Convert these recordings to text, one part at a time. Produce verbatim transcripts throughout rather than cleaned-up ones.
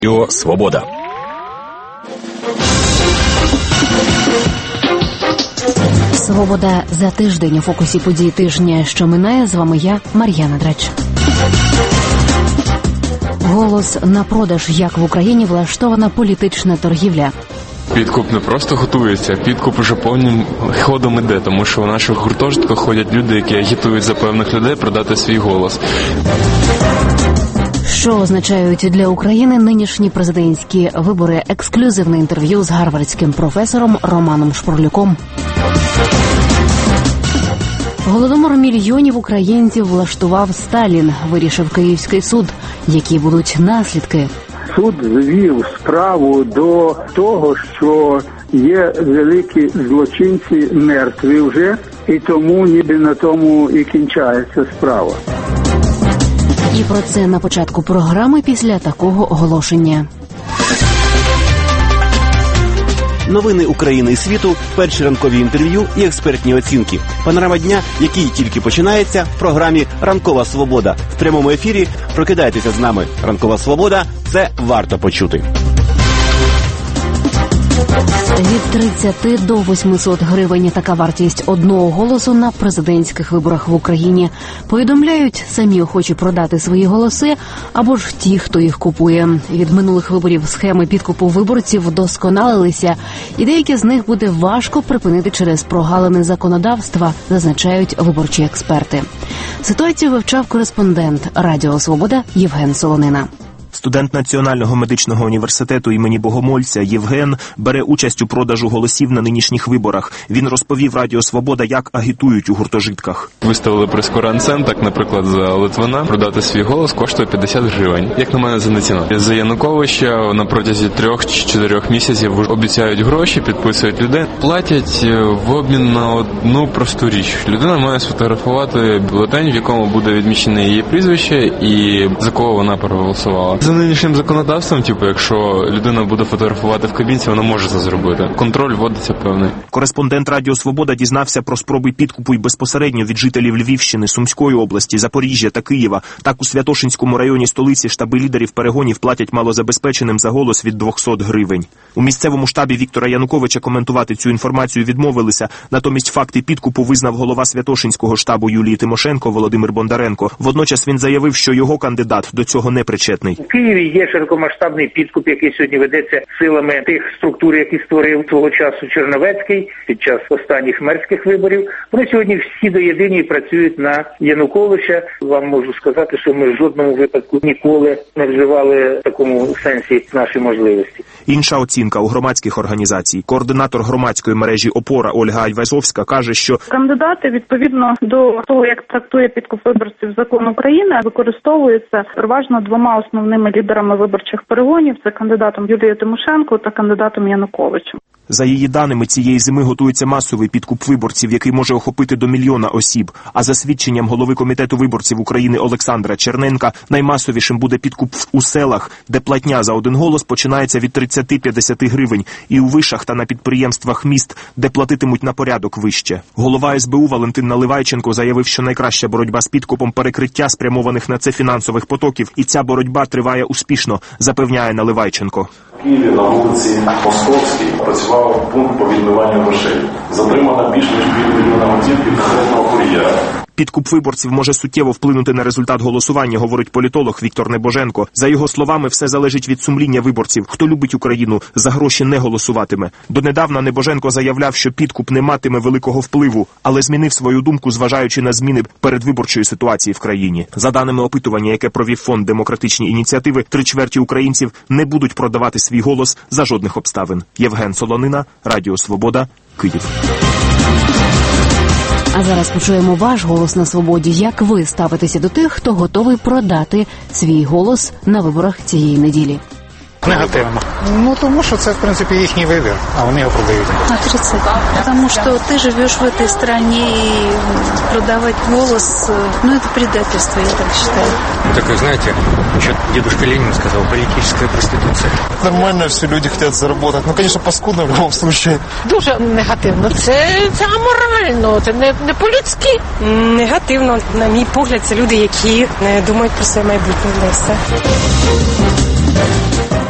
Радіо Свобода. Свобода за тиждень у фокусі подій тижня, що минає. З вами я, Мар'яна Драч. Голос на продаж. Як в Україні влаштована політична торгівля. Підкуп не просто готується, підкуп уже повним ходом іде, тому що у наших гуртожитках ходять люди, які агітують за певних людей продати свій голос. Що означають для України нинішні президентські вибори? Ексклюзивне інтерв'ю з гарвардським професором Романом Шпурлюком. Голодомор мільйонів українців влаштував Сталін, вирішив Київський суд. Які будуть наслідки? Суд звів справу до того, що є великі злочинці мертві вже, і тому ніби на тому і кінчається справа. І про це на початку програми після такого оголошення. Новини України і світу, перші ранкові інтерв'ю і експертні оцінки. Панорама дня, який тільки починається в програмі «Ранкова свобода». В прямому ефірі прокидайтеся з нами. «Ранкова свобода» – це варто почути. Від тридцяти до восьмисот гривень – така вартість одного голосу на президентських виборах в Україні. Повідомляють, самі охочі продати свої голоси або ж ті, хто їх купує. Від минулих виборів схеми підкупу виборців вдосконалилися, і деякі з них буде важко припинити через прогалини законодавства, зазначають виборчі експерти. Ситуацію вивчав кореспондент Радіо Свобода Євген Солонина. Студент Національного медичного університету імені Богомольця Євген бере участь у продажу голосів на нинішніх виборах. Він розповів Радіо Свобода, як агітують у гуртожитках. Виставили прескурант, так, наприклад, за Литвина продати свій голос коштує п'ятдесят гривень. Як на мене, за неціна. За Януковича на протязі трьох чи чотирьох місяців обіцяють гроші, підписують людей. Платять в обмін на одну просту річ. Людина має сфотографувати бюлетень, в якому буде відмічене її прізвище і за кого вона проголосувала. За нинішнім законодавством, типу, якщо людина буде фотографувати в кабінці, вона може це зробити. Контроль вводиться певний. Кореспондент Радіо Свобода дізнався про спроби підкупу й безпосередньо від жителів Львівщини, Сумської області, Запоріжжя та Києва. Так у Святошинському районі столиці штаби лідерів перегонів платять малозабезпеченим за голос від двохсот гривень. У місцевому штабі Віктора Януковича коментувати цю інформацію відмовилися. Натомість факти підкупу визнав голова Святошинського штабу Юлії Тимошенко Володимир Бондаренко. Водночас він заявив, що його кандидат до цього не причетний. В Києві є широкомасштабний підкуп, який сьогодні ведеться силами тих структур, які створив свого часу Черновецький під час останніх мерських виборів. Вони сьогодні всі до єдині працюють на Януковича. Вам можу сказати, що ми в жодному випадку ніколи не вживали в такому сенсі наші можливості. Інша оцінка у громадських організацій. Координатор громадської мережі «Опора» Ольга Айвазовська каже, що кандидати, відповідно до того, як трактує підкуп виборців закон України, використовуються переважно двома основними лідерами виборчих перегонів – це кандидатом Юлією Тимошенко та кандидатом Януковичем. За її даними, цієї зими готується масовий підкуп виборців, який може охопити до мільйона осіб. А за свідченням голови Комітету виборців України Олександра Черненка, наймасовішим буде підкуп у селах, де платня за один голос починається від тридцяти-п'ятдесяти гривень, і у вишах та на підприємствах міст, де платитимуть на порядок вище. Голова ес бе у Валентин Наливайченко заявив, що найкраща боротьба з підкупом – перекриття спрямованих на це фінансових потоків, і ця боротьба триває успішно, запевняє Наливайченко. В Києві на вулиці Московській працював пункт по відмиванню грошей. Затримано більш ніж півмільйона готівки конкретного кур'єра. Підкуп виборців може суттєво вплинути на результат голосування, говорить політолог Віктор Небоженко. За його словами, все залежить від сумління виборців. Хто любить Україну, за гроші не голосуватиме. Донедавна Небоженко заявляв, що підкуп не матиме великого впливу, але змінив свою думку, зважаючи на зміни передвиборчої ситуації в країні. За даними опитування, яке провів фонд «Демократичні ініціативи», три чверті українців не будуть продавати свій голос за жодних обставин. Євген Солонина, Радіо Свобода, Київ. А зараз почуємо ваш голос на свободі. Як ви ставитеся до тих, хто готовий продати свій голос на виборах цієї неділі? Негативно. Ну, тому що це, в принципі, їхній вибір, а вони його продають. Отрицательно. Потому что ты живешь в этой стране и продавать голос, ну, это предательство, я так считаю. Ну, такое, знаете, еще дедушка Ленин сказал, политическая проституция. Нормально, все люди хотят заработать. Ну, конечно, паскудно в любом случае. Дуже негативно. Це, це аморально, це не, не по-людськи. Негативно, на мій погляд, це люди, які не думають про своє майбутнє.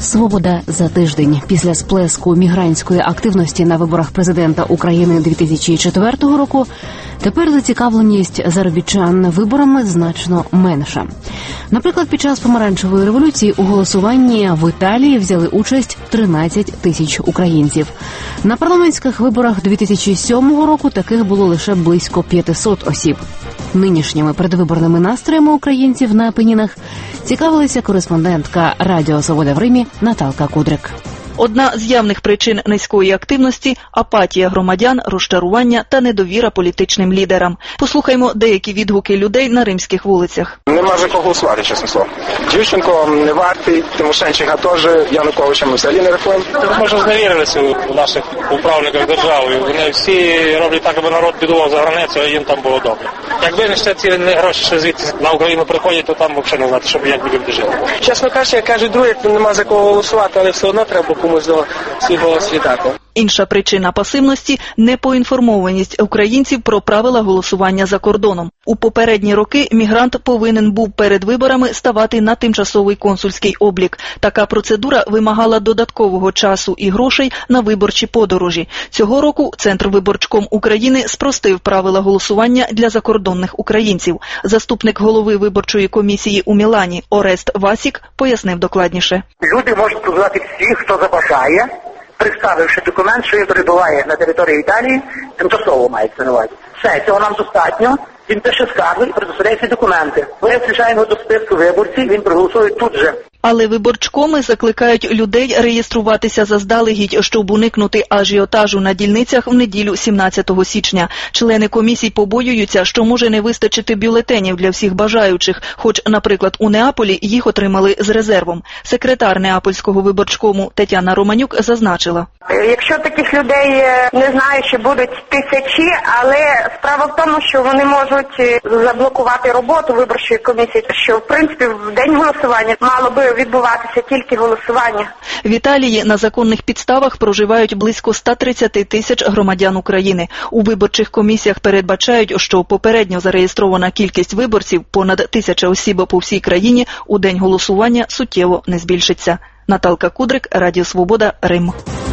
Свобода за тиждень. Після сплеску мігрантської активності на виборах президента України дві тисячі четвертого року тепер зацікавленість заробітчан виборами значно менша. Наприклад, під час помаранчевої революції у голосуванні в Італії взяли участь тринадцять тисяч українців. На парламентських виборах дві тисячі сьомого року таких було лише близько п'ятсот осіб. Нинішніми передвиборними настроями українців на Апенінах цікавилася кореспондентка Радіо Свобода в Римі Наталка Кудрик. Одна з явних причин низької активності – апатія громадян, розчарування та недовіра політичним лідерам. Послухаймо деякі відгуки людей на римських вулицях. Нема за кого голосувати, чесно слово. Дівченко не вартий, Тимошенчика теж, Януковича ми взагалі не рахуємо. Ми ж зневірилися у наших управниках держави. Вони всі роблять так, аби народ бідував за границю, а їм там було добре. Якби не ще ці гроші ще звідти на Україну приходять, то там взагалі не знати, щоб як би люди жили. Чесно кажучи, я кажу, друге, нема за кого голосувати, але все одно треба комусь до свій голос віддати. Інша причина пасивності – непоінформованість українців про правила голосування за кордоном. У попередні роки мігрант повинен був перед виборами ставати на тимчасовий консульський облік. Така процедура вимагала додаткового часу і грошей на виборчі подорожі. Цього року Центрвиборчком України спростив правила голосування для закордонних українців. Заступник голови виборчої комісії у Мілані Орест Васік пояснив докладніше. Люди можуть подавати всі, хто забажає, представивши документ, що він перебуває на території Італії, тимчасово мається на увазі. Все, цього нам достатньо. Він пише скаргу і предоставляє ці документи. Ми включаємо до списку виборців, він проголосує тут же. Але виборчкоми закликають людей реєструватися заздалегідь, щоб уникнути ажіотажу на дільницях в неділю сімнадцятого січня. Члени комісій побоюються, що може не вистачити бюлетенів для всіх бажаючих, хоч, наприклад, у Неаполі їх отримали з резервом. Секретар Неапольського виборчкому Тетяна Романюк зазначила. Якщо таких людей, не знаю, чи будуть тисячі, але справа в тому, що вони можуть заблокувати роботу виборчої комісії, що, в принципі, в день голосування мало би відбуватися тільки голосування. В Італії на законних підставах проживають близько ста тридцяти тисяч громадян України. У виборчих комісіях передбачають, що попередньо зареєстрована кількість виборців понад тисяча осіб по всій країні у день голосування суттєво не збільшиться. Наталка Кудрик, Радіо Свобода, Рим.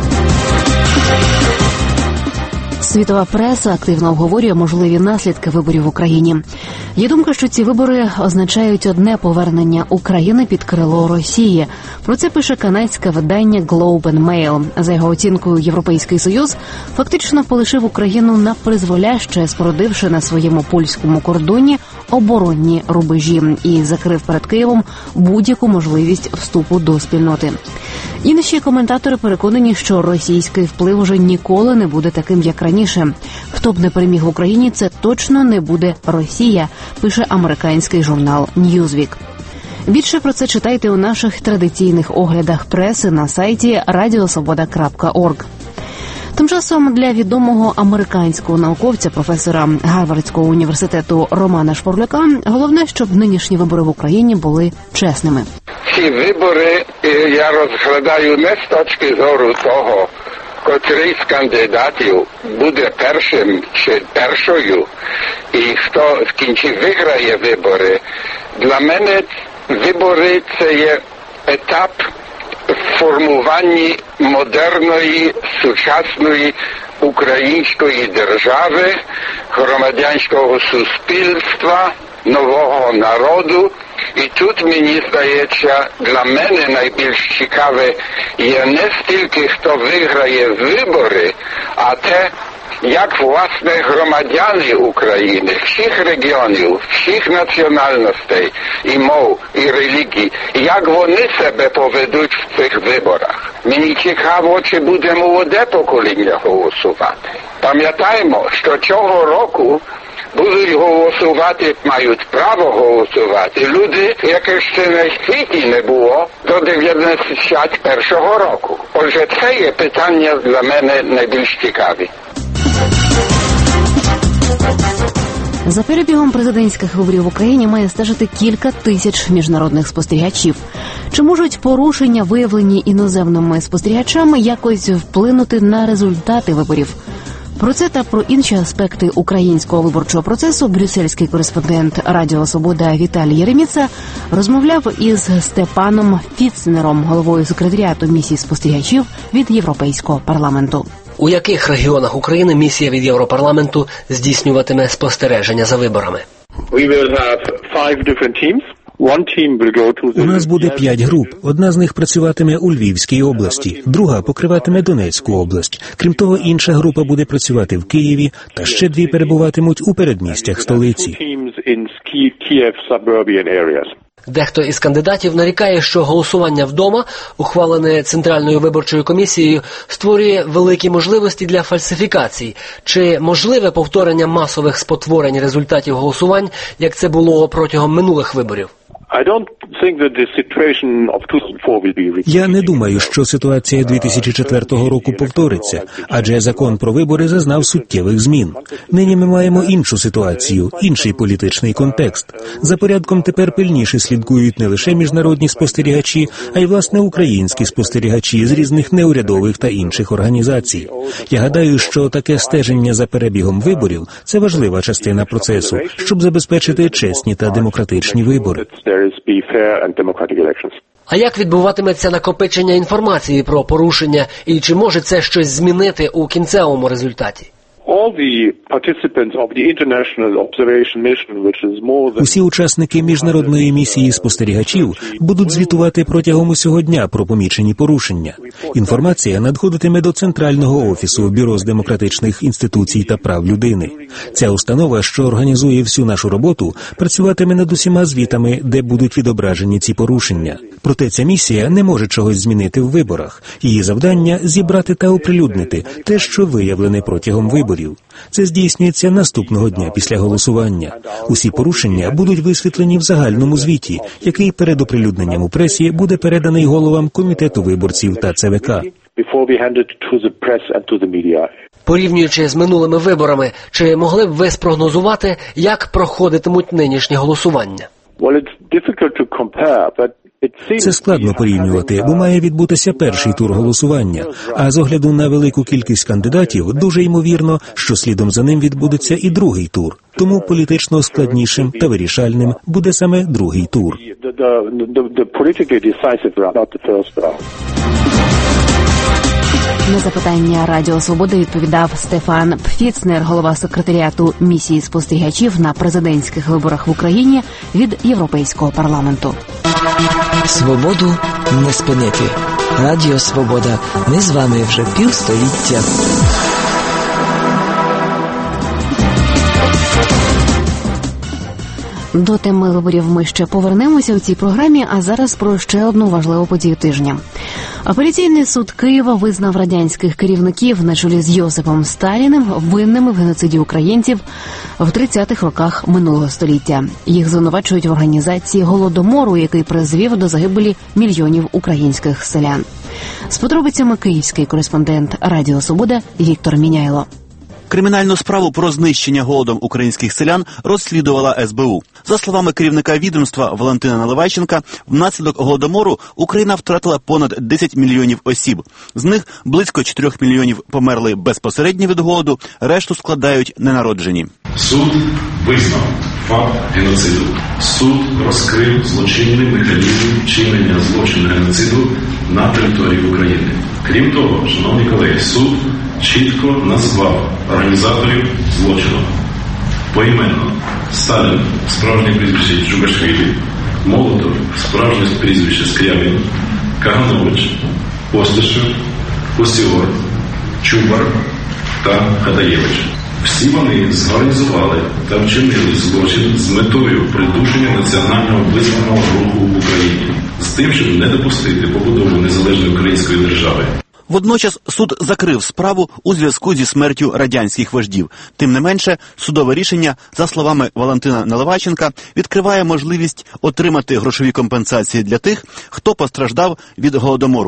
Світова преса активно обговорює можливі наслідки виборів в Україні. Є думка, що ці вибори означають одне – повернення України під крило Росії. Про це пише канадське видання Globe and Mail. За його оцінкою, Європейський Союз фактично полишив Україну на призволяще, спорудивши на своєму польському кордоні оборонні рубежі і закрив перед Києвом будь-яку можливість вступу до спільноти. Інші коментатори переконані, що російський вплив уже ніколи не буде таким, як раніше. Хто б не переміг в Україні, це точно не буде Росія, пише американський журнал Newsweek. Більше про це читайте у наших традиційних оглядах преси на сайті радіосвобода крапка орг. Тим часом для відомого американського науковця, професора Гарвардського університету Романа Шпорляка, головне, щоб нинішні вибори в Україні були чесними. Ці вибори я розглядаю не з точки зору того, котрий з кандидатів буде першим чи першою, і хто в кінці виграє вибори. Для мене вибори – це є етап в формуванні модерної, сучасної української держави, громадянського суспільства, нового народу. І тут, мені здається, для мене найбільш цікаве є не стільки, хто виграє вибори, а те, як, власне, громадяни України, всіх регіонів, всіх національностей і мов, і релігій, як вони себе поведуть в цих виборах. Мені цікаво, чи буде молоде покоління голосувати. Пам'ятаємо, що цього року будуть голосувати, мають право голосувати люди, яких ще на світі не було до дев'яносто першого року. Отже, це є питання для мене найбільш цікаві. За перебігом президентських виборів в Україні має стежити кілька тисяч міжнародних спостерігачів. Чи можуть порушення, виявлені іноземними спостерігачами, якось вплинути на результати виборів? Про це та про інші аспекти українського виборчого процесу брюссельський кореспондент Радіо Свобода Віталій Єреміца розмовляв із Стефаном Фіцнером, головою секретаріату місії спостерігачів від Європейського парламенту. У яких регіонах України місія від Європарламенту здійснюватиме спостереження за виборами? We will have five different teams. У нас буде п'ять груп. Одна з них працюватиме у Львівській області, друга покриватиме Донецьку область. Крім того, інша група буде працювати в Києві, та ще дві перебуватимуть у передмістях столиці. Дехто із кандидатів нарікає, що голосування вдома, ухвалене Центральною виборчою комісією, створює великі можливості для фальсифікацій. Чи можливе повторення масових спотворень результатів голосувань, як це було протягом минулих виборів? Я не думаю, що ситуація дві тисячі четвертого року повториться, адже закон про вибори зазнав суттєвих змін. Нині ми маємо іншу ситуацію, інший політичний контекст. За порядком тепер пильніше слідкують не лише міжнародні спостерігачі, а й, власне, українські спостерігачі з різних неурядових та інших організацій. Я гадаю, що таке стеження за перебігом виборів – це важлива частина процесу, щоб забезпечити чесні та демократичні вибори. А як відбуватиметься накопичення інформації про порушення і чи може це щось змінити у кінцевому результаті? Усі учасники міжнародної місії спостерігачів будуть звітувати протягом усього дня про помічені порушення. Інформація надходитиме до Центрального офісу Бюро з демократичних інституцій та прав людини. Ця установа, що організує всю нашу роботу, працюватиме над усіма звітами, де будуть відображені ці порушення. Проте ця місія не може чогось змінити в виборах. Її завдання – зібрати та оприлюднити те, що виявлене протягом виборів. Це здійснюється наступного дня після голосування. Усі порушення будуть висвітлені в загальному звіті, який перед оприлюдненням у пресі буде переданий головам Комітету виборців та Це Ве Ка. Порівнюючи з минулими виборами, чи могли б ви спрогнозувати, як проходитимуть нинішні голосування? Це складно порівнювати, бо має відбутися перший тур голосування, а з огляду на велику кількість кандидатів, дуже ймовірно, що слідом за ним відбудеться і другий тур. Тому політично складнішим та вирішальним буде саме другий тур. На запитання Радіо Свобода відповідав Стефан Пфіцнер, голова секретаріату місії спостерігачів на президентських виборах в Україні від Європейського парламенту. Свободу не спинити. Радіо Свобода. Ми з вами вже півстоліття. До теми виборів ми ще повернемося у цій програмі, а зараз про ще одну важливу подію тижня. Апеляційний суд Києва визнав радянських керівників на чолі з Йосипом Сталіним винними в геноциді українців в тридцятих роках минулого століття. Їх звинувачують в організації Голодомору, який призвів до загибелі мільйонів українських селян. З подробицями київський кореспондент Радіо Свобода Віктор Міняйло. Кримінальну справу про знищення голодом українських селян розслідувала Ес Бе У. За словами керівника відомства Валентина Наливайченка, внаслідок Голодомору Україна втратила понад десять мільйонів осіб. З них близько чотирьох мільйонів померли безпосередньо від голоду, решту складають ненароджені. Суд визнав факт геноциду. Суд розкрив злочинний механізм вчинення злочину геноциду на території України. Крім того, шановні колеги, суд чітко назвав організаторів злочину. Поіменно: Сталін, справжнє прізвище Джугашвілі, Молотов, справжнє прізвище Скрябін, Каганович, Постишев, Усіор, Чубар та Хадаєвич. Всі вони зорганізували та вчинили злочин з метою придушення національного визвольного руху в Україні, з тим, щоб не допустити побудову незалежної української держави. Водночас суд закрив справу у зв'язку зі смертю радянських вождів. Тим не менше, судове рішення, за словами Валентина Наливайченка, відкриває можливість отримати грошові компенсації для тих, хто постраждав від Голодомору.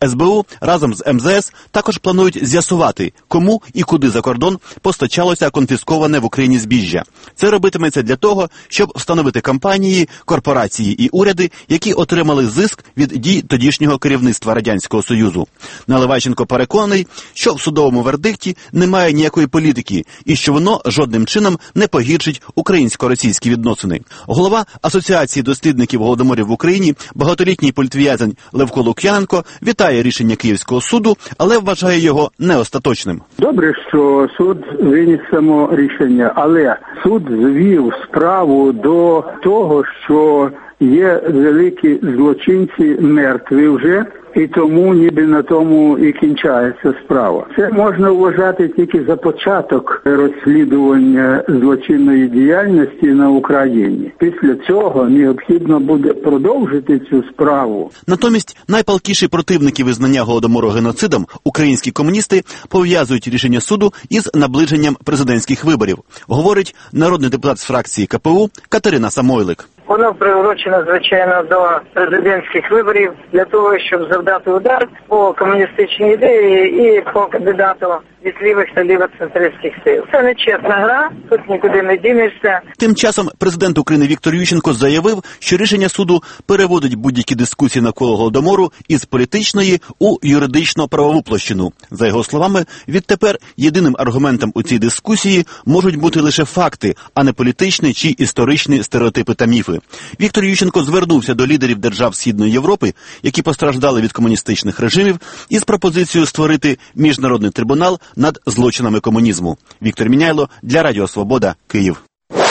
ес бе у разом з ем зет ес також планують з'ясувати, кому і куди за кордон постачалося конфісковане в Україні збіжжя. Це робитиметься для того, щоб встановити компанії, корпорації і уряди, які отримали зиск від дій тодішнього керівництва Радянського Союзу. Наливайченко переконаний, що в судовому вердикті немає ніякої політики і що воно жодним чином не погіршить українсько-російські відносини. Голова Асоціації дослідників голодоморів в Україні, багатолітній політв'язень Левко Лук'яненко, вітає рішення Київського суду, але вважає його неостаточним. Добре, що суд виніс само рішення, але суд звів справу до того, що є великі злочинці мертві вже, і тому ніби на тому і кінчається справа. Це можна вважати тільки за початок розслідування злочинної діяльності на Україні. Після цього необхідно буде продовжити цю справу. Натомість найпалкіші противники визнання голодомору геноцидом, українські комуністи, пов'язують рішення суду із наближенням президентських виборів, говорить народний депутат з фракції ка пе у Катерина Самойлик. Воно приурочено, звичайно, до президентських виборів для того, щоб завдати удар по комуністичній ідеї і по кандидату від лівих та лівоцентристських сил. Це не чесна гра, тут нікуди не дінешся. Тим часом президент України Віктор Ющенко заявив, що рішення суду переводить будь-які дискусії навколо голодомору із політичної у юридично-правову площину. За його словами, відтепер єдиним аргументом у цій дискусії можуть бути лише факти, а не політичні чи історичні стереотипи та міфи. Віктор Ющенко звернувся до лідерів держав Східної Європи, які постраждали від комуністичних режимів, із пропозицією створити міжнародний трибунал над злочинами комунізму. Віктор Міняйло для Радіо Свобода, Київ.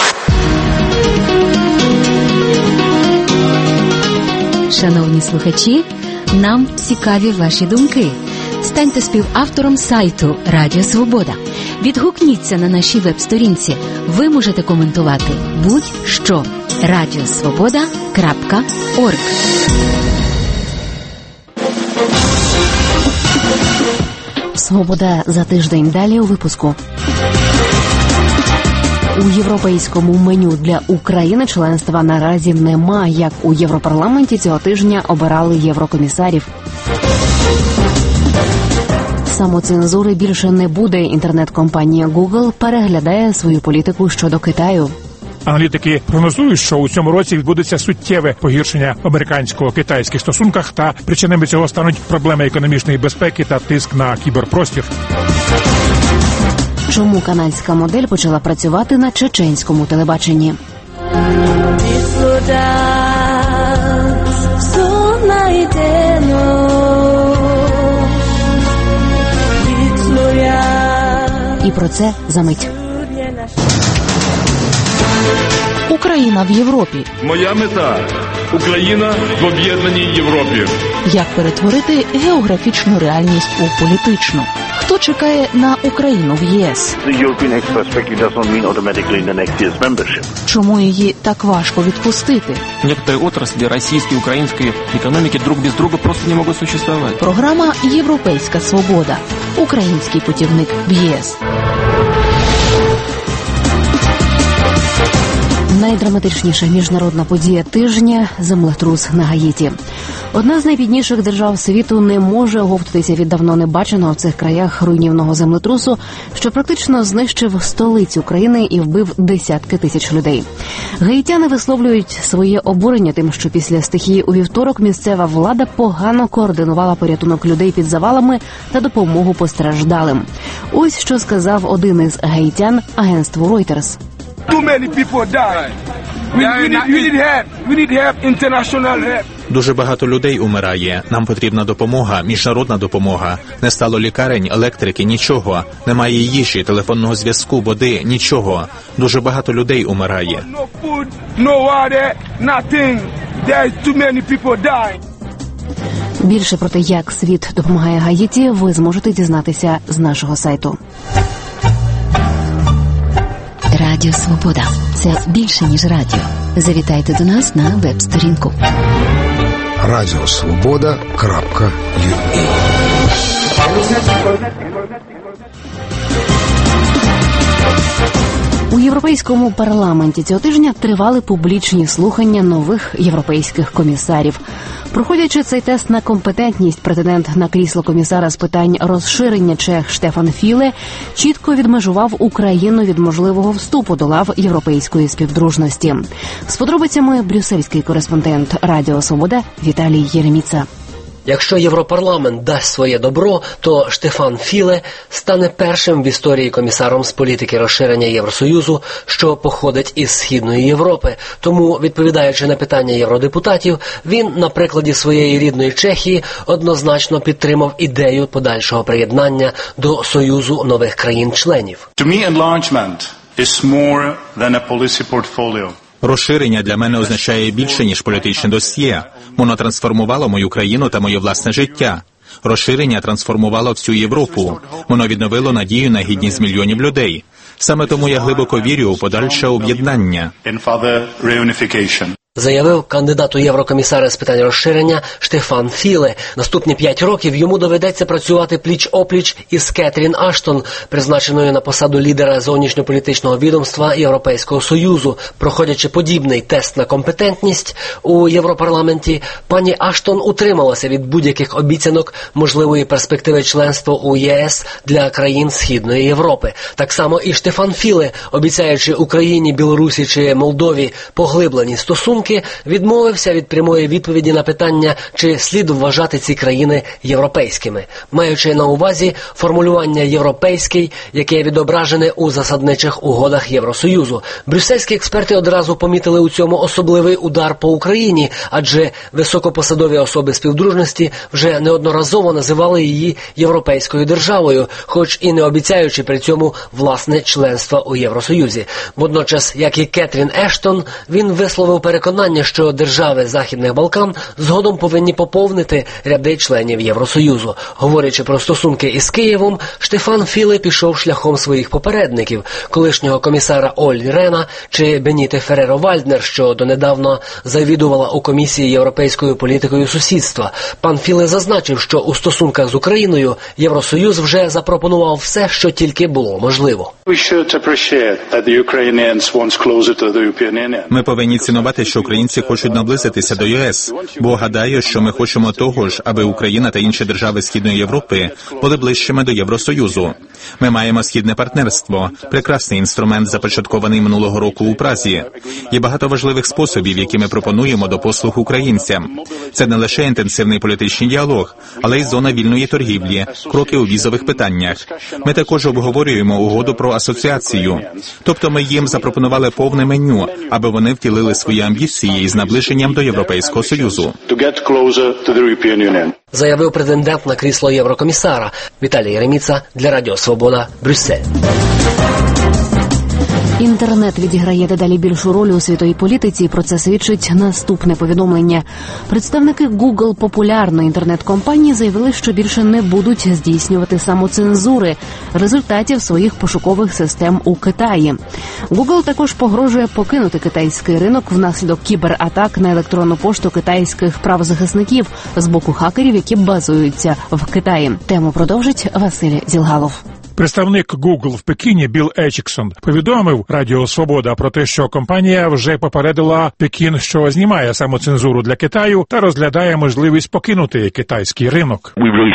Шановні слухачі, нам цікаві ваші думки. Станьте співавтором сайту Радіо Свобода. Відгукніться на нашій веб-сторінці. Ви можете коментувати будь-що. радіосвобода крапка орг. Свобода за тиждень. Далі у випуску. У європейському меню для України членства наразі нема. Як у Європарламенті цього тижня обирали єврокомісарів. Самоцензури більше не буде. Інтернет-компанія Google переглядає свою політику щодо Китаю. Аналітики прогнозують, що у цьому році відбудеться суттєве погіршення в американсько-китайських стосунках, та причинами цього стануть проблеми економічної безпеки та тиск на кіберпростір. Чому канадська модель почала працювати на чеченському телебаченні? І про це за мить. Україна в Європі. Моя мета – Україна в об'єднаній Європі. Як перетворити географічну реальність у політичну? Хто чекає на Україну в ЄС? Чому її так важко відпустити? Некоторые отрасли российской и украинской экономики друг без друга просто не могут существовать. Програма «Європейська свобода». Український путівник в ЄС. Найдраматичніша міжнародна подія тижня – землетрус на Гаїті. Одна з найбідніших держав світу не може оговтатися від давно небаченого в цих краях руйнівного землетрусу, що практично знищив столицю країни і вбив десятки тисяч людей. Гаїтяни висловлюють своє обурення тим, що після стихії у вівторок місцева влада погано координувала порятунок людей під завалами та допомогу постраждалим. Ось що сказав один із гаїтян агентству Reuters. Too many people die. We, we, need, we need help. We need help, international help. Дуже багато людей умирає. Нам потрібна допомога, міжнародна допомога. Не стало лікарень, електрики, нічого. Немає їжі, телефонного зв'язку, води, нічого. Дуже багато людей умирає. No food, no water, nothing. There's too many people dying. Більше про те, як світ допомагає Гаїті, ви зможете дізнатися з нашого сайту. Радіо Свобода. Це більше, ніж радіо. Завітайте до нас на веб-сторінку. радіосвобода крапка ю а. У Європейському парламенті цього тижня тривали публічні слухання нових європейських комісарів. Проходячи цей тест на компетентність, претендент на крісло комісара з питань розширення чех Штефан Філе чітко відмежував Україну від можливого вступу до лав європейської співдружності. З подробицями брюссельський кореспондент Радіо Свобода Віталій Єреміца. Якщо Європарламент дасть своє добро, то Штефан Філе стане першим в історії комісаром з політики розширення Євросоюзу, що походить із Східної Європи. Тому, відповідаючи на питання євродепутатів, він на прикладі своєї рідної Чехії однозначно підтримав ідею подальшого приєднання до Союзу нових країн-членів. To me, enlargement is more than a policy portfolio. Розширення для мене означає більше, ніж політичне досьє. Воно трансформувало мою країну та моє власне життя. Розширення трансформувало всю Європу. Воно відновило надію на гідність мільйонів людей. Саме тому я глибоко вірю у подальше об'єднання. Заявив кандидат у єврокомісари з питань розширення Штефан Філе. Наступні п'ять років йому доведеться працювати пліч-опліч із Кетрін Аштон, призначеною на посаду лідера зовнішньополітичного відомства Європейського Союзу. Проходячи подібний тест на компетентність у Європарламенті, пані Аштон утрималася від будь-яких обіцянок можливої перспективи членства у ЄС для країн Східної Європи. Так само і Штефан Філе, обіцяючи Україні, Білорусі чи Молдові поглиблені стосунки, відмовився від прямої відповіді на питання, чи слід вважати ці країни європейськими, маючи на увазі формулювання «європейський», яке відображене у засадничих угодах Євросоюзу. Брюссельські експерти одразу помітили у цьому особливий удар по Україні, адже високопосадові особи співдружності вже неодноразово називали її європейською державою, хоч і не обіцяючи при цьому власне членство у Євросоюзі. Водночас, як і Кетрін Ештон, він висловив переконання, що держави Західних Балкан згодом повинні поповнити ряди членів Євросоюзу. Говорячи про стосунки із Києвом, Штефан Філе пішов шляхом своїх попередників, колишнього комісара Оллі Рена чи Беніте Ферреро-Вальднер, що донедавна завідувала у Комісії європейською політикою сусідства. Пан Філе зазначив, що у стосунках з Україною Євросоюз вже запропонував все, що тільки було можливо. Ми повинні цінувати, що українці хочуть наблизитися до ЄС, бо гадаю, що ми хочемо того ж, аби Україна та інші держави Східної Європи були ближчими до Євросоюзу. Ми маємо східне партнерство, прекрасний інструмент, започаткований минулого року у Празі. Є багато важливих способів, які ми пропонуємо до послуг українцям. Це не лише інтенсивний політичний діалог, але й зона вільної торгівлі, кроки у візових питаннях. Ми також обговорюємо угоду про асоціацію. Тобто ми їм запропонували повне меню, аби вони втілили свої амбіції із наближенням до Європейського Союзу. Заявив претендент на крісло єврокомісара. Віталій Єреміца для Радіо Свобода, Брюссель. Інтернет відіграє дедалі більшу роль у світовій політиці, про це свідчить наступне повідомлення. Представники Google, популярної інтернет-компанії, заявили, що більше не будуть здійснювати самоцензури результатів своїх пошукових систем у Китаї. Google також погрожує покинути китайський ринок внаслідок кібератак на електронну пошту китайських правозахисників з боку хакерів, які базуються в Китаї. Тему продовжить Василь Зілгалов. Представник Google в Пекіні Білл Ечіксон повідомив Радіо Свобода про те, що компанія вже попередила Пекін, що знімає самоцензуру для Китаю та розглядає можливість покинути китайський ринок.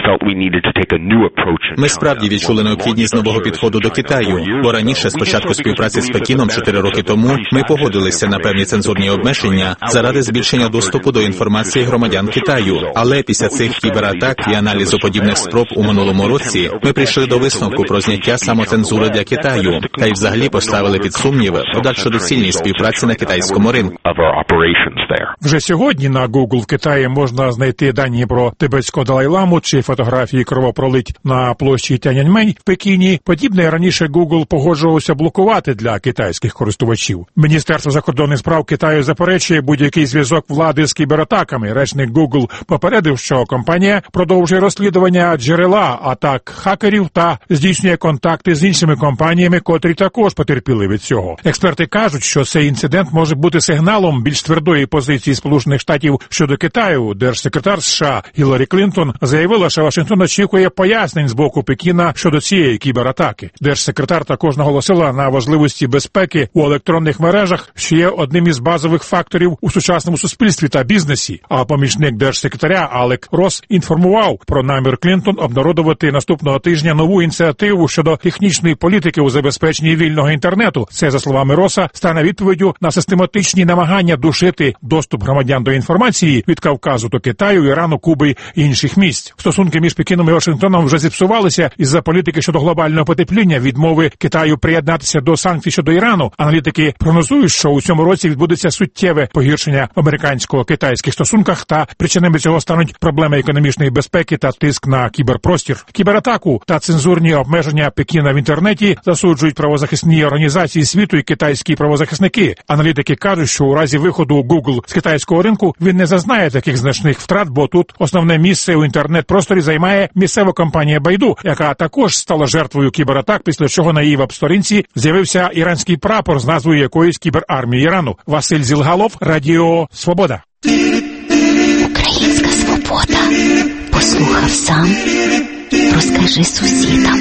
Ми справді відчули необхідність нового підходу до Китаю, бо раніше, з початку співпраці з Пекіном чотири роки тому, ми погодилися на певні цензурні обмеження заради збільшення доступу до інформації громадян Китаю. Але після цих кібератак і аналізу подібних спроб у минулому році ми прийшли до висновку про зняття самоцензури для Китаю, та й взагалі поставили під сумнів подальшу доцільність співпраці на китайському ринку. Вже сьогодні на Google в Китаї можна знайти дані про тибетського Далай-ламу чи фотографії кровопролить на площі Тяньаньмень в Пекіні. Подібне раніше Google погоджувався блокувати для китайських користувачів. Міністерство закордонних справ Китаю заперечує будь-який зв'язок влади з кібератаками. Речник Google попередив, що компанія продовжує розслідування джерела атак хакерів та здійснює уточнює контакти з іншими компаніями, котрі також потерпіли від цього. Експерти кажуть, що цей інцидент може бути сигналом більш твердої позиції Сполучених Штатів щодо Китаю. Держсекретар США Гіларі Клінтон заявила, що Вашингтон очікує пояснень з боку Пекіна щодо цієї кібератаки. Держсекретар також наголосила на важливості безпеки у електронних мережах, що є одним із базових факторів у сучасному суспільстві та бізнесі. А помічник держсекретаря Алек Росс інформував про намір Клінтон обнародувати наступного тижня нову ініціативу щодо технічної політики у забезпеченні вільного інтернету. Це, за словами Росса, стане відповіддю на систематичні намагання душити доступ громадян до інформації від Кавказу до Китаю, Ірану, Куби і інших місць. Стосунки між Пекіном і Вашингтоном вже зіпсувалися із-за політики щодо глобального потепління, відмови Китаю приєднатися до санкцій щодо Ірану. Аналітики прогнозують, що у цьому році відбудеться суттєве погіршення в американсько-китайських стосунках, та причинами цього стануть проблеми економічної безпеки та тиск на кіберпростір. Кібератаку та цензурні обмеження Пекіна в інтернеті засуджують правозахисні організації світу і китайські правозахисники. Аналітики кажуть, що у разі виходу Google з китайського ринку він не зазнає таких значних втрат, бо тут основне місце у інтернет-просторі займає місцева компанія Байду, яка також стала жертвою кібератак, після чого на її веб-сторінці з'явився іранський прапор з назвою якоїсь кіберармії Ірану. Василь Зілгалов, Радіо Свобода. Українська свобода. Послухав сам, розкажи сусідам.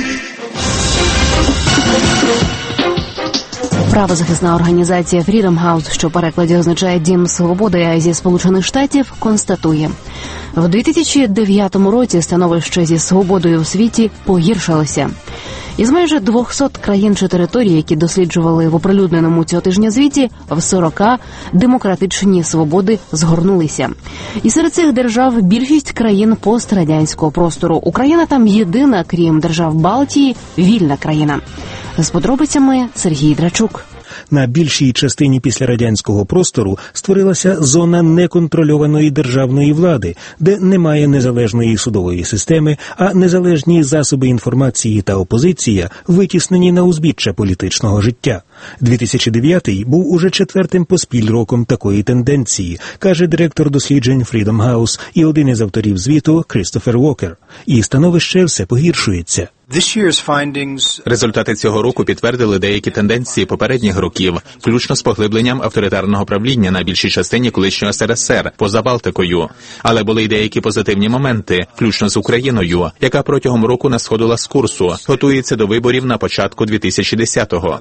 Правозахисна організація Freedom House, що в перекладі означає «Дім свободи» зі Сполучених Штатів, констатує: в дві тисячі дев'ятому році становище зі свободою у світі погіршилося. Із майже двохсот країн чи територій, які досліджували в оприлюдненому цього тижня звіті, в сорока демократичні свободи згорнулися. І серед цих держав більшість країн пострадянського простору. Україна там єдина, крім держав Балтії, вільна країна. З подробицями Сергій Драчук. На більшій частині післярадянського простору створилася зона неконтрольованої державної влади, де немає незалежної судової системи, а незалежні засоби інформації та опозиція витіснені на узбіччя політичного життя. дві тисячі дев'ятий був уже четвертим поспіль роком такої тенденції, каже директор досліджень Freedom House і один із авторів звіту Крістофер Уокер. І становище все погіршується. Результати цього року підтвердили деякі тенденції попередніх років, включно з поглибленням авторитарного правління на більшій частині колишнього ес ер ес ер, поза Балтикою. Але були й деякі позитивні моменти, включно з Україною, яка протягом року не сходила з курсу, готується до виборів на початку дві тисячі десятого.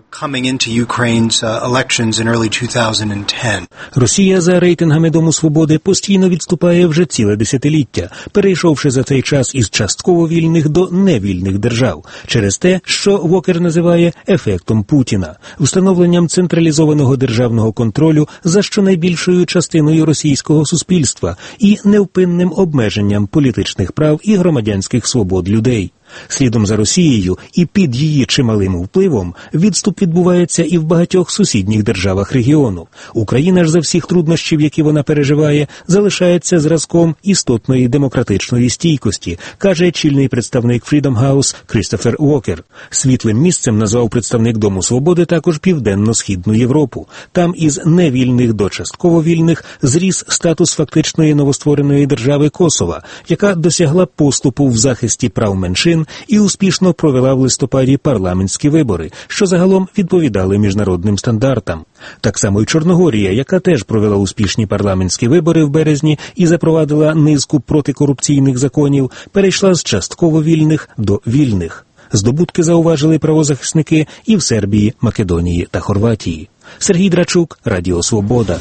Росія за рейтингами Дому свободи постійно відступає вже ціле десятиліття, перейшовши за цей час із частково вільних до невільних держав. Через те, що Вокер називає ефектом Путіна, встановленням централізованого державного контролю за щонайбільшою частиною російського суспільства і невпинним обмеженням політичних прав і громадянських свобод людей. Слідом за Росією і під її чималим впливом відступ відбувається і в багатьох сусідніх державах регіону. Україна ж за всіх труднощів, які вона переживає, залишається зразком істотної демократичної стійкості, каже чільний представник Freedom House Крістофер Уокер. Світлим місцем назвав представник Дому свободи також Південно-Східну Європу. Там із невільних до частково вільних зріс статус фактичної новоствореної держави Косова, яка досягла поступу в захисті прав меншин і успішно провела в листопаді парламентські вибори, що загалом відповідали міжнародним стандартам. Так само й Чорногорія, яка теж провела успішні парламентські вибори в березні і запровадила низку протикорупційних законів, перейшла з частково вільних до вільних. Здобутки зауважили правозахисники і в Сербії, Македонії та Хорватії. Сергій Драчук, Радіо Свобода.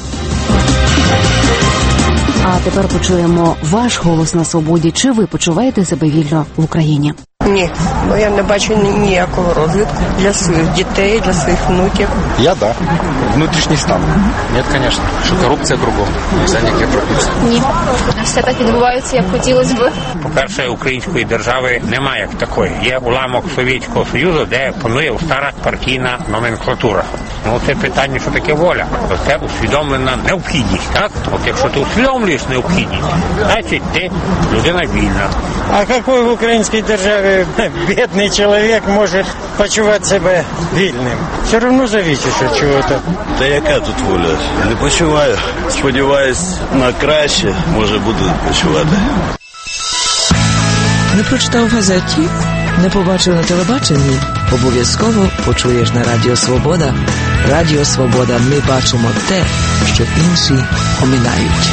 А тепер почуємо ваш голос на свободі. Чи ви почуваєте себе вільно в Україні? Ні, бо я не бачу ніякого розвитку для своїх дітей, для своїх внуків. Я да. Внутрішній стан. Ні, звісно, що корупція кругом. Нельзя ніяке пробитися. Ні, все так відбувається, як хотілося б. По-перше, української держави немає як такої. Є уламок Совєтського Союзу, де панує стара партійна номенклатура. Ну, це питання, що таке воля. Це усвідомлена необхідність, так? От якщо ти усвідомлюєш необхідність, значить ти людина вільна. А якої в українській державі бідний чоловік може почувати себе вільним? Все одно зависить від чого-то. Та яка тут воля? Не почуваю. Сподіваюсь на краще, може буду почувати. Не прочитав в газеті? Не побачив на телебаченні? Обов'язково почуєш на Радіо Свобода. Радіо Свобода. Ми бачимо те, що інші оминають.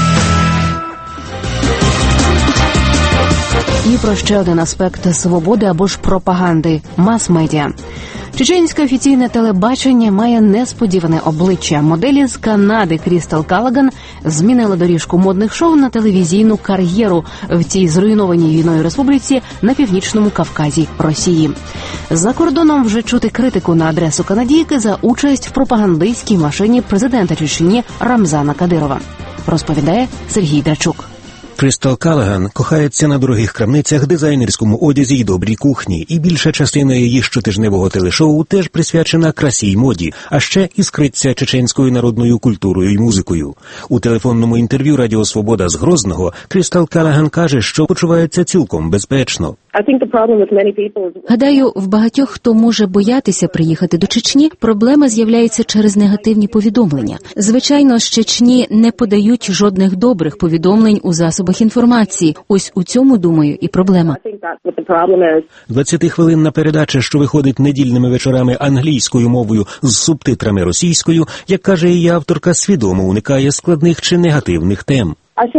І про ще один аспект свободи або ж пропаганди – мас-медіа. Чеченське офіційне телебачення має несподіване обличчя. Моделі з Канади Крістал Калаган змінила доріжку модних шоу на телевізійну кар'єру в цій зруйнованій війною республіці на Північному Кавказі Росії. За кордоном вже чути критику на адресу канадійки за участь в пропагандистській машині президента Чечні Рамзана Кадирова. Розповідає Сергій Драчук. Крістал Калаган кохається на дорогих крамницях, дизайнерському одязі й добрій кухні, і більша частина її щотижневого телешоу теж присвячена красі й моді, а ще іскриться чеченською народною культурою й музикою. У телефонному інтерв'ю Радіо Свобода з Грозного Крістал Калаган каже, що почувається цілком безпечно. Гадаю, в багатьох, хто може боятися приїхати до Чечні, проблема з'являється через негативні повідомлення. Звичайно, з Чечні не подають жодних добрих повідомлень у засобах інформації. Ось у цьому, думаю, і проблема. двадцятихвилинна передача, що виходить недільними вечорами англійською мовою з субтитрами російською, як каже її авторка, свідомо уникає складних чи негативних тем.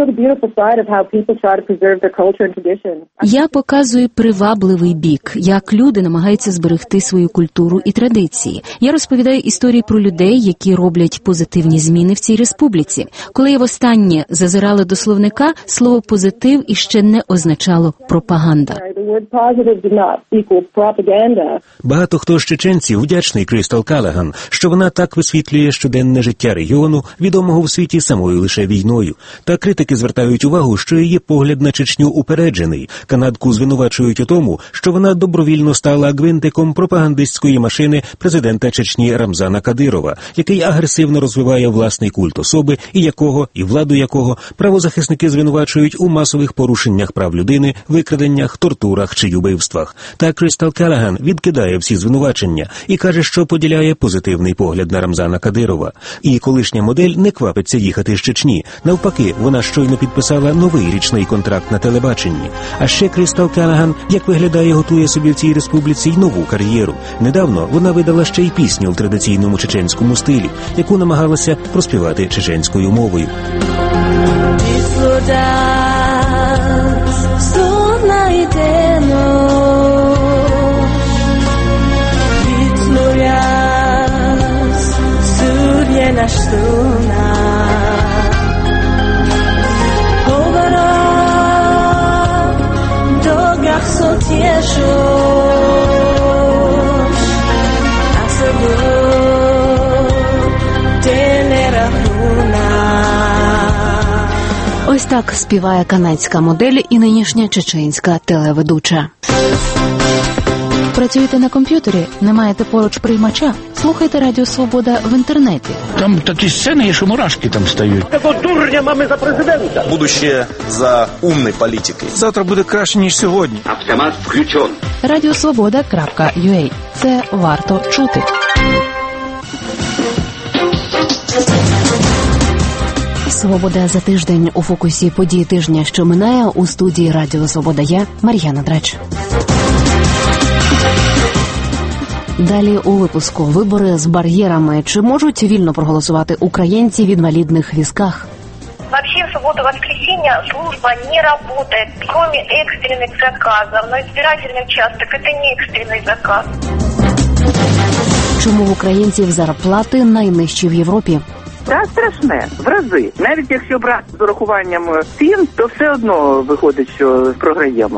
Я показую привабливий бік, як люди намагаються зберегти свою культуру і традиції. Я розповідаю історії про людей, які роблять позитивні зміни в цій республіці. Коли я востаннє зазирала до словника, слово «позитив» іще не означало «пропаганда». Багато хто з чеченців вдячний Крістал Калаган, що вона так висвітлює щоденне життя регіону, відомого в світі самою лише війною. Та критики звертають увагу, що її погляд на Чечню упереджений. Канадку звинувачують у тому, що вона добровільно стала гвинтиком пропагандистської машини президента Чечні Рамзана Кадирова, який агресивно розвиває власний культ особи, і якого, і владу якого правозахисники звинувачують у масових порушеннях прав людини, викраденнях, тортурах чи убивствах. Та Крістал Калаган відкидає всі звинувачення і каже, що поділяє позитивний погляд на Рамзана Кадирова. І колишня модель не квапиться їхати з Чечні. Навпаки, вона щойно підписала новий річний контракт на телебаченні. А ще Крістал Калаган, як виглядає, готує собі в цій республіці й нову кар'єру. Недавно вона видала ще й пісню в традиційному чеченському стилі, яку намагалася проспівати чеченською мовою. Ось так співає канадська модель і нинішня чеченська телеведуча. Працюєте на комп'ютері? Не маєте поруч приймача? Слухайте Радіо Свобода в інтернеті. Там такі сцени є, що мурашки там стають. Такого дурня mamy за президента. Будущее за умной політикою. Завтра буде краще, ніж сьогодні. Автомат включен. радіо свобода крапка ю а. Це варто чути. Свобода за тиждень у фокусі події тижня, що минає, у студії Радіо Свобода. Я Мар'яна Драч. Далі у випуску вибори з бар'єрами. Чи можуть вільно проголосувати українці в інвалідних візках? Вообще в субботу-воскресенье служба не работает, кроме экстренных заказов. Но избирательный участок – это не экстренный заказ. Чому в українців зарплати найнижчі в Європі? Та страшне, в рази. Навіть якщо брати з урахуванням цін, то все одно виходить, що програємо.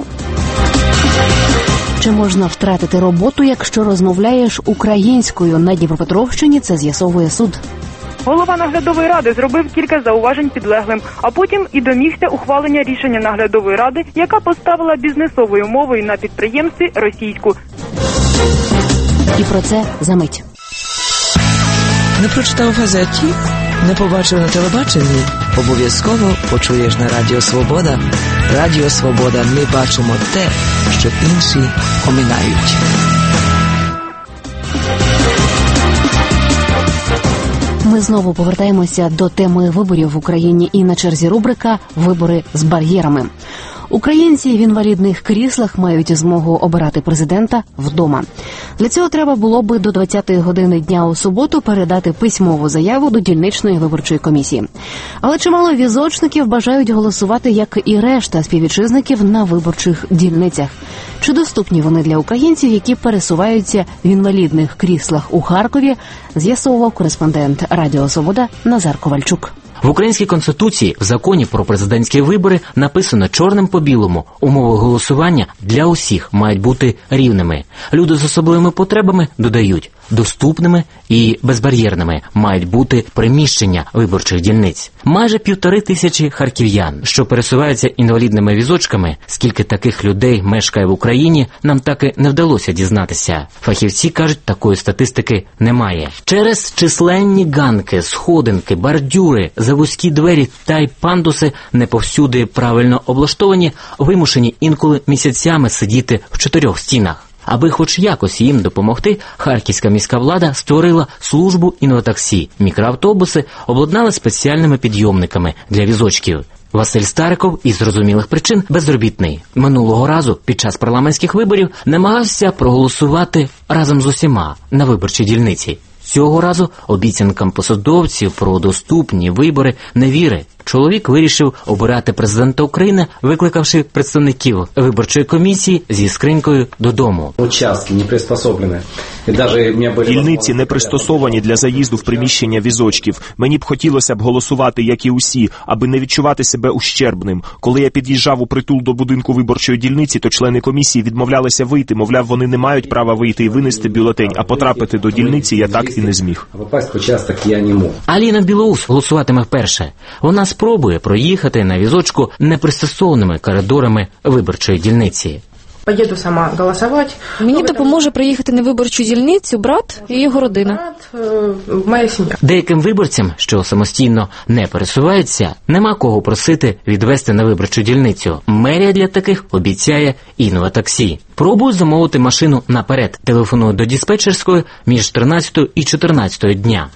Чи можна втратити роботу, якщо розмовляєш українською? На Дніпропетровщині це з'ясовує суд. Голова наглядової ради зробив кілька зауважень підлеглим, а потім і домігся ухвалення рішення наглядової ради, яка поставила бізнесовою мовою на підприємстві російську. І про це за мить. Не прочитав в газеті? Не побачив на телебаченні? Обов'язково почуєш на Радіо Свобода. Радіо Свобода. Ми бачимо те, що інші оминають. Ми знову повертаємося до теми виборів в Україні і на черзі рубрика «Вибори з бар'єрами». Українці в інвалідних кріслах мають змогу обирати президента вдома. Для цього треба було би до двадцятої години дня у суботу передати письмову заяву до дільничної виборчої комісії. Але чимало візочників бажають голосувати, як і решта співвітчизників, на виборчих дільницях. Чи доступні вони для українців, які пересуваються в інвалідних кріслах у Харкові, з'ясовував кореспондент Радіо Свобода Назар Ковальчук. В українській конституції в законі про президентські вибори написано чорним по білому: умови голосування для усіх мають бути рівними. Люди з особливими потребами, додають, доступними і безбар'єрними мають бути приміщення виборчих дільниць. Майже півтори тисячі харків'ян, що пересуваються інвалідними візочками, скільки таких людей мешкає в Україні, нам так і не вдалося дізнатися. Фахівці кажуть, такої статистики немає. Через численні ганки, сходинки, бордюри, завузькі двері та й пандуси, не повсюди правильно облаштовані, вимушені інколи місяцями сидіти в чотирьох стінах. Аби хоч якось їм допомогти, харківська міська влада створила службу інватаксі. Мікроавтобуси обладнали спеціальними підйомниками для візочків. Василь Стариков із зрозумілих причин безробітний. Минулого разу під час парламентських виборів намагався проголосувати разом з усіма на виборчій дільниці. Цього разу обіцянкам посадовців про доступні вибори не вірить. Чоловік вирішив обирати президента України, викликавши представників виборчої комісії зі скринькою додому. Участки не приспособлені. Дільниці не пристосовані для заїзду в приміщення візочків. Мені б хотілося б голосувати, як і усі, аби не відчувати себе ущербним. Коли я під'їжджав у притул до будинку виборчої дільниці, то члени комісії відмовлялися вийти. Мовляв, вони не мають права вийти і винести бюлетень, а потрапити до дільниці я так і не зміг. Аліна Білоус голосуватиме вперше. Вона спробує проїхати на візочку непристосованими коридорами виборчої дільниці. Поїду сама голосувати. Мені допоможе приїхати на виборчу дільницю брат і його родина. Моя сім'я. Деяким виборцям, що самостійно не пересуваються, нема кого просити відвести на виборчу дільницю. Мерія для таких обіцяє інватаксі. Пробую замовити машину наперед. Телефоную до диспетчерської між тринадцятою і чотирнадцятою дня.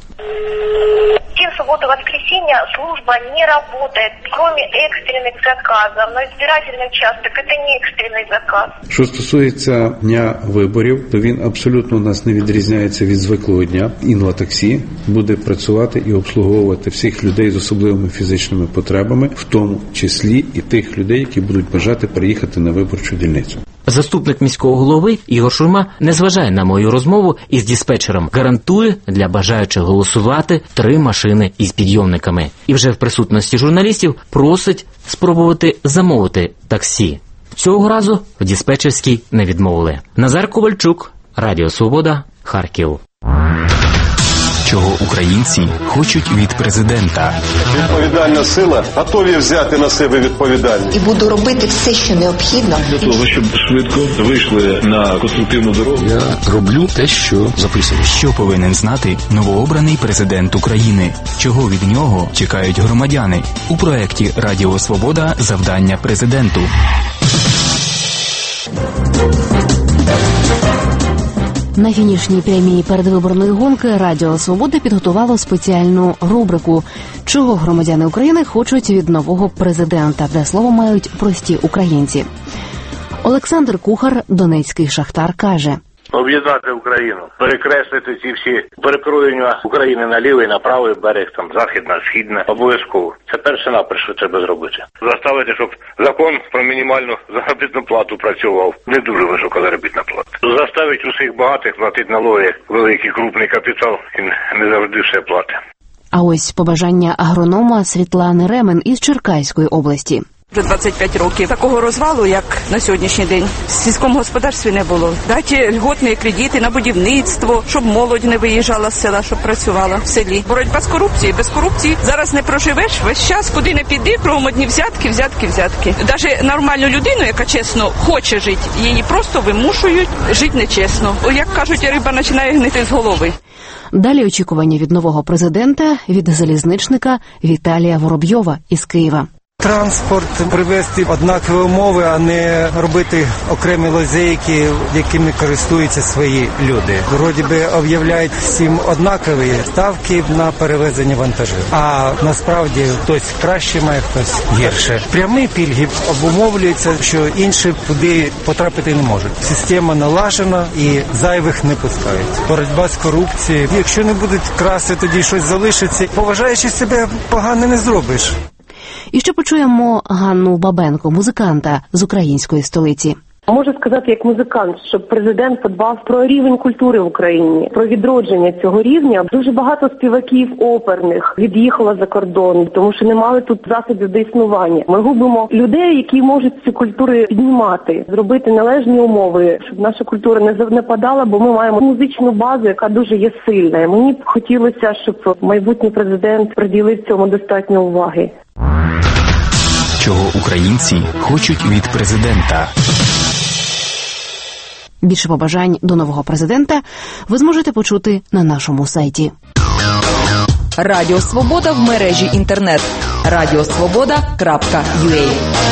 В субботу-воскресенье служба не работает, кроме экстренных заказов. Но избирательный участок – это не экстренный заказ. Що стосується дня виборів, то він абсолютно у нас не відрізняється від звиклого дня. Інватаксі буде працювати і обслуговувати всіх людей з особливими фізичними потребами, в тому числі і тих людей, які будуть бажати приїхати на виборчу дільницю. Заступник міського голови Ігор Шурма не зважає на мою розмову із диспетчером. Гарантує для бажаючих голосувати три машини із підйомниками. І вже в присутності журналістів просить спробувати замовити таксі. Цього разу в диспетчерській не відмовили. Назар Ковальчук, Радіо Свобода, Харків. Чого українці хочуть від президента? Відповідальна сила готові взяти на себе відповідальність. І буду робити все, що необхідно. Для того, щоб швидко вийшли на конструктивну дорогу. Я роблю те, що записую. Що повинен знати новообраний президент України? Чого від нього чекають громадяни? У проєкті Радіо Свобода «Завдання президенту». На фінішній прямій передвиборної гонки Радіо Свобода підготувало спеціальну рубрику «Чого громадяни України хочуть від нового президента», де слово мають прості українці. Олександр Кухар, донецький шахтар, каже: об'єднати Україну, перекреслити ці всі перекроєння України на лівий, на правий берег, там західна, східна, обов'язково. Це перше наперше, що треба зробити. Заставити, щоб закон про мінімальну заробітну плату працював. Не дуже висока заробітна плата. Заставити усіх багатих платити налоги, великий крупний капітал, і не завжди все платить. А ось побажання агронома Світлани Ремен із Черкаської області. Вже двадцять п'ять років такого розвалу, як на сьогоднішній день, в сільському господарстві не було. Дайте льготні кредити на будівництво, щоб молодь не виїжджала з села, щоб працювала в селі. Боротьба з корупцією. Без корупції зараз не проживеш. Весь час, куди не піди, кругом одні взятки, взятки, взятки. Навіть нормальну людину, яка чесно хоче жити, її просто вимушують жити нечесно. Як кажуть, риба починає гнити з голови. Далі очікування від нового президента від залізничника Віталія Воробйова із Києва. Транспорт, привести однакові умови, а не робити окремі лазейки, якими користуються свої люди. Вроді би об'являють всім однакові ставки на перевезення вантажів. А насправді хтось краще має, хтось гірше. Прямі пільги обумовлюються, що інші туди потрапити не можуть. Система налажена і зайвих не пускають. Боротьба з корупцією. Якщо не будуть красти, тоді щось залишиться. Поважаючи себе, погано не зробиш. І ще почуємо Ганну Бабенко, музиканта з української столиці. Можу сказати як музикант, щоб президент подбав про рівень культури в Україні, про відродження цього рівня. Дуже багато співаків оперних від'їхало за кордон, тому що не мали тут засобів до існування. Ми губимо людей, які можуть цю культуру піднімати, зробити належні умови, щоб наша культура не занепадала, бо ми маємо музичну базу, яка дуже є сильна. І мені б хотілося, щоб майбутній президент приділив цьому достатньо уваги. Чого українці хочуть від президента? Більше побажань до нового президента ви зможете почути на нашому сайті. Радіо Свобода в мережі інтернет. радіосвобода крапка ю а.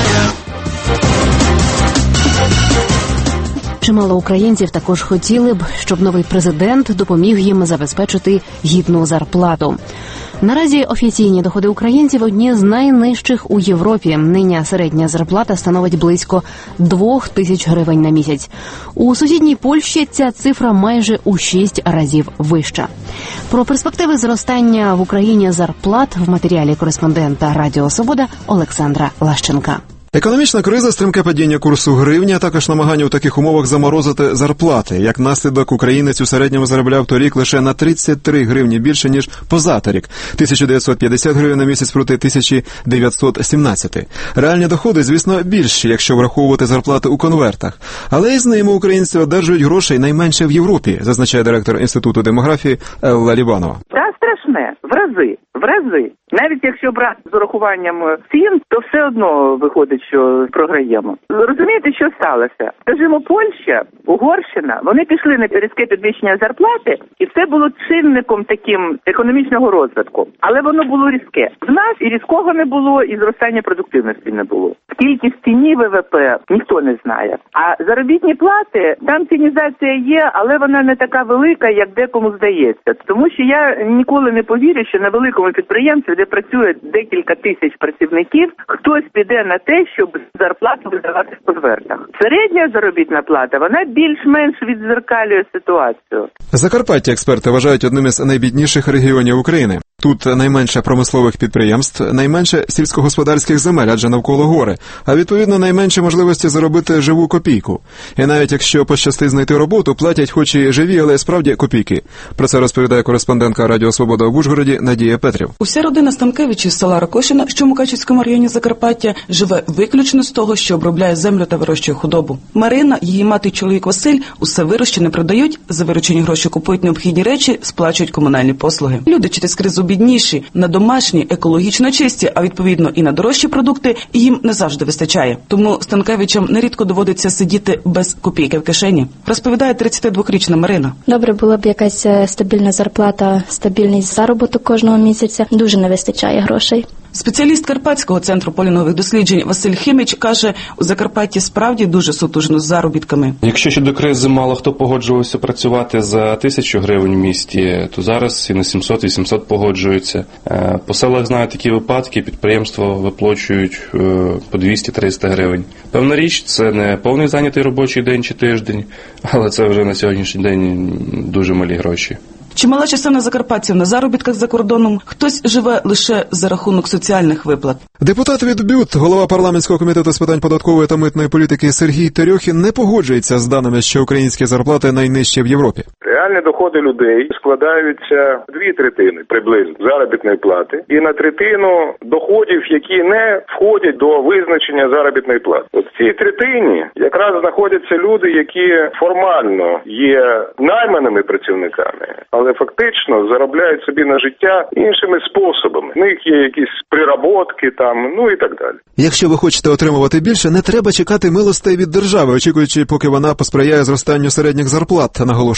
Чимало українців також хотіли б, щоб новий президент допоміг їм забезпечити гідну зарплату. Наразі офіційні доходи українців одні з найнижчих у Європі. Нині середня зарплата становить близько двох тисяч гривень на місяць. У сусідній Польщі ця цифра майже у шість разів вища. Про перспективи зростання в Україні зарплат в матеріалі кореспондента Радіо Свобода Олександра Лащенка. Економічна криза, стрімке падіння курсу гривні, а також намагання у таких умовах заморозити зарплати. Як наслідок, українець у середньому заробляв торік лише на тридцять три гривні більше, ніж позаторік – тисяча дев'ятсот п'ятдесят гривень на місяць проти тисяча дев'ятсот сімнадцять. Реальні доходи, звісно, більші, якщо враховувати зарплати у конвертах. Але із ними українці одержують грошей найменше в Європі, зазначає директор Інституту демографії Елла Лібанова. Та страшне, в рази, в рази. Навіть якщо брати з урахуванням цін, то все одно виходить, що програємо. Розумієте, що сталося? Скажімо, Польща, Угорщина, вони пішли на різке підвищення зарплати, і це було чинником таким економічного розвитку. Але воно було різке. В нас і різкого не було, і зростання продуктивності не було. Скільки в ціні ВВП, ніхто не знає. А заробітні плати, там цінізація є, але вона не така велика, як декому здається. Тому що я ніколи не повірю, що на великому підприємстві, де працює декілька тисяч працівників, хтось піде на те, щоб зарплату видавати в конвертах. Середня заробітна плата, вона більш-менш віддзеркалює ситуацію. Закарпаття експерти вважають одним із найбідніших регіонів України. Тут найменше промислових підприємств, найменше сільськогосподарських земель, адже навколо гори, а відповідно найменше можливості заробити живу копійку. І навіть якщо пощастить знайти роботу, платять хоч і живі, але справді копійки. Про це розповідає кореспондентка Радіо Свобода в Ужгороді Надія Петрів. Уся родина Станкевичів з села Ракошина, що в Мукачівському районі Закарпаття, живе виключно з того, що обробляє землю та вирощує худобу. Марина, її мати і чоловік Василь усе вирощене продають, за виручені гроші купують необхідні речі, сплачують комунальні послуги. Люди через кризу бідніші, на домашні, екологічно чисті, а відповідно і на дорожчі продукти їм не завжди вистачає. Тому Станкевичам нерідко доводиться сидіти без копійки в кишені, розповідає тридцятидвохрічна Марина. Добре була б якась стабільна зарплата, стабільний заробіток кожного місяця. Дуже не вистачає грошей. Спеціаліст Карпатського центру полінгових досліджень Василь Химич каже, у Закарпатті справді дуже сутужно з заробітками. Якщо ще до кризи мало хто погоджувався працювати за тисячу гривень в місті, то зараз і на сімсот-вісімсот погоджуються. По селах знають такі випадки, підприємства виплачують по двісті-триста гривень. Певна річ, це не повний зайнятий робочий день чи тиждень, але це вже на сьогоднішній день дуже малі гроші. Чимала частина закарпатців на заробітках за кордоном, хтось живе лише за рахунок соціальних виплат. Депутат від БЮТ, голова парламентського комітету з питань податкової та митної політики Сергій Терьохін не погоджується з даними, що українські зарплати найнижчі в Європі. Реальні доходи людей складаються дві третини приблизно заробітної плати і на третину доходів, які не входять до визначення заробітної плати. От в цій третині якраз знаходяться люди, які формально є найманими працівниками, але фактично заробляють собі на життя іншими способами. В них є якісь приработки там, ну і так далі. Якщо ви хочете отримувати більше, не треба чекати милостей від держави, очікуючи, поки вона посприяє зростанню середніх зарплат, наголошує Сергій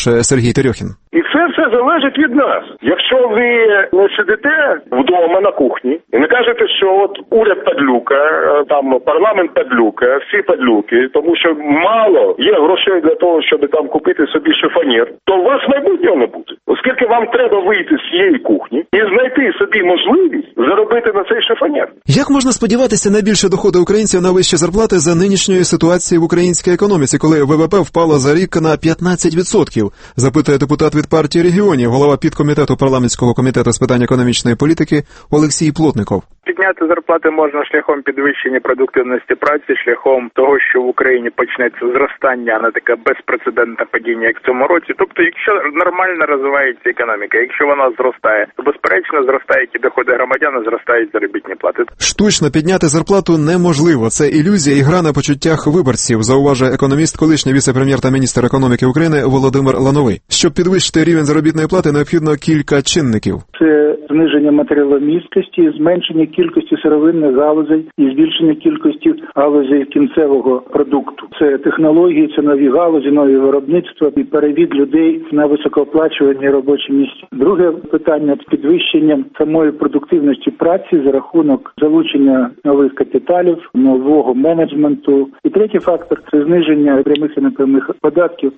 Сергій Терьохін. І це все залежить від нас. Якщо ви не сидите вдома на кухні і не кажете, що от уряд падлюка, там парламент падлюка, всі падлюки, тому що мало є грошей для того, щоб там купити собі шифонір, то у вас майбутнього не буде. Оскільки вам треба вийти з цієї кухні і знайти собі можливість заробити на цей шифонір. Як можна сподіватися на більше доходи українців на вищі зарплати за нинішньої ситуації в українській економіці, коли ВВП впало за рік на п'ятнадцять відсотків, запитує депутат від партії регіонів, голова підкомітету парламентського комітету з питань економічної політики Олексій Плотников. Підняти зарплати можна шляхом підвищення продуктивності праці, шляхом того, що в Україні почнеться зростання, а не таке безпрецедентне падіння, як в цьому році. Тобто, якщо нормально розвивається економіка, якщо вона зростає, то безперечно зростають і доходи громадян, і зростають заробітні плати. Штучно підняти зарплату неможливо. Це ілюзія і гра на почуттях виборців, зауважує економіст, колишній віце-прем'єр та міністр економіки України Володимир Лановий. Щоб підвищити рівень заробітної плати, необхідно кілька чинників. Це зниження матеріаломісткості, зменшення кількості сировинних галузей і збільшення кількості галузей кінцевого продукту. Це технології, це нові галузі, нові виробництва і перевід людей на високооплачувані робочі місця. Друге питання – підвищення самої продуктивності праці за рахунок залучення нових капіталів, нового менеджменту. І третій фактор – це зниження прямих і непрямих податків.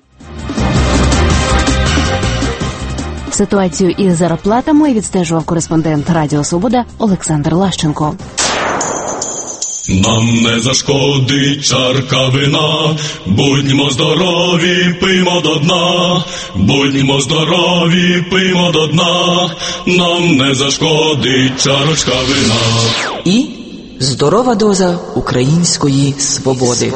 Ситуацію із зарплатами відстежував кореспондент Радіо Свобода Олександр Лащенко. Нам не зашкодить чарка вина, будьмо здорові, пиймо до дна, будьмо здорові, пиймо до дна, нам не зашкодить чарочка вина. І здорова доза української свободи.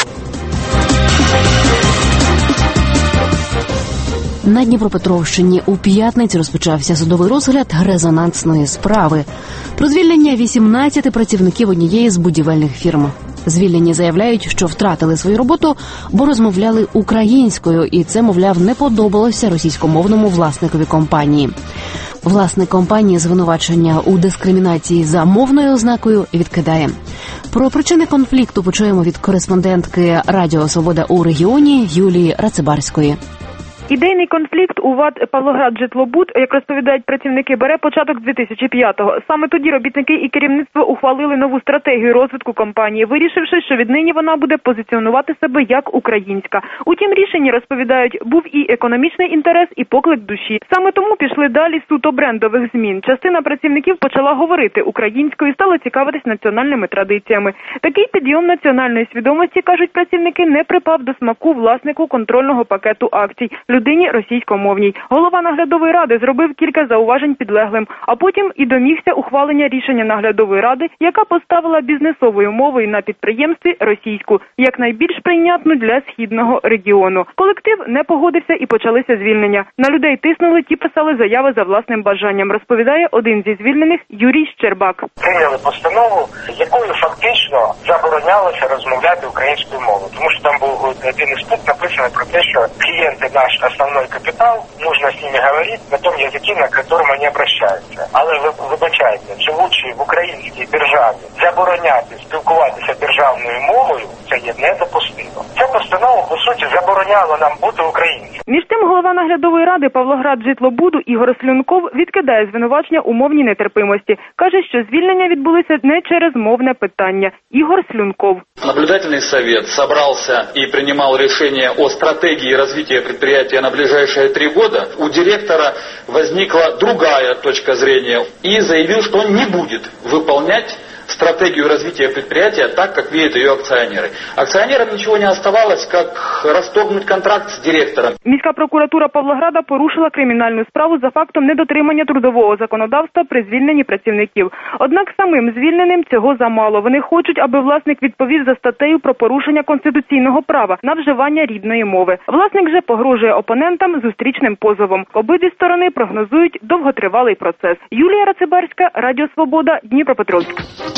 На Дніпропетровщині у п'ятницю розпочався судовий розгляд резонансної справи про звільнення вісімнадцяти працівників однієї з будівельних фірм. Звільнені заявляють, що втратили свою роботу, бо розмовляли українською, і це, мовляв, не подобалося російськомовному власникові компанії. Власник компанії звинувачення у дискримінації за мовною ознакою відкидає. Про причини конфлікту почуємо від кореспондентки Радіо Свобода у регіоні Юлії Рацибарської. Ідейний конфлікт у ВАД «Павлоград-Житлобуд», як розповідають працівники, бере початок з дві тисячі п'ятого. Саме тоді робітники і керівництво ухвалили нову стратегію розвитку компанії, вирішивши, що віднині вона буде позиціонувати себе як українська. У тім рішенні, розповідають, був і економічний інтерес, і поклик душі. Саме тому пішли далі суто брендових змін. Частина працівників почала говорити українською, стала цікавитись національними традиціями. Такий підйом національної свідомості, кажуть працівники, не припав до смаку власнику контрольного пакету акцій – людині російськомовній. Голова наглядової ради зробив кілька зауважень підлеглим, а потім і домігся ухвалення рішення наглядової ради, яка поставила бізнесовою мовою на підприємстві російську, як найбільш прийнятну для східного регіону. Колектив не погодився і почалися звільнення. На людей тиснули, ті писали заяви за власним бажанням, розповідає один зі звільнених Юрій Щербак. Прийняли постанову, якою фактично заборонялося розмовляти українською мовою, тому що там був один із пунктів написаний про те, що клієнти наш основной капитал, нужно с ними говорить на том языке, на котором они обращаются. Але ви вибачайте, живучи в українській державі, забороняти спілкуватися державною мовою, це є недопустимо. Ця постанова, по суті, забороняла нам бути українцями. Між тим, голова наглядової ради Павлоград-Житлобуду Ігор Слюнков відкидає звинувачення у мовній нетерпимості. Каже, що звільнення відбулися не через мовне питання. Ігор Слюнков. Наблюдательный совет собрался и принимал решение о стратегии развития предприятия на ближайшие три года. У директора возникла другая точка зрения и заявил, что он не будет выполнять стратегию развития предприятия так, как видят ее акционеры. Акционерам ничего не оставалось, как расторгнуть контракт с директором. Міська прокуратура Павлограда порушила кримінальну справу за фактом недотримання трудового законодавства при звільненні працівників. Однак самим звільненим цього замало. Вони хочуть, аби власник відповів за статтею про порушення конституційного права на вживання рідної мови. Власник же погрожує опонентам зустрічним позовом. Обидві сторони прогнозують довготривалий процес. Юлія Рацибарська, Радіо Свобода, Дніпропетровськ.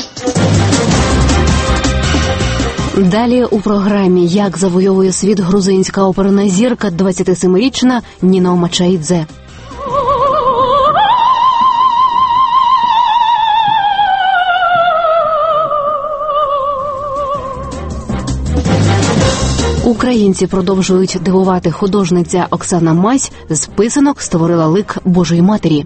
Далі у програмі «Як завойовує світ грузинська оперна зірка» двадцятисемирічна Ніна Омачаїдзе. Українці продовжують дивувати. Художниця Оксана Мась з писанок створила лик Божої Матері.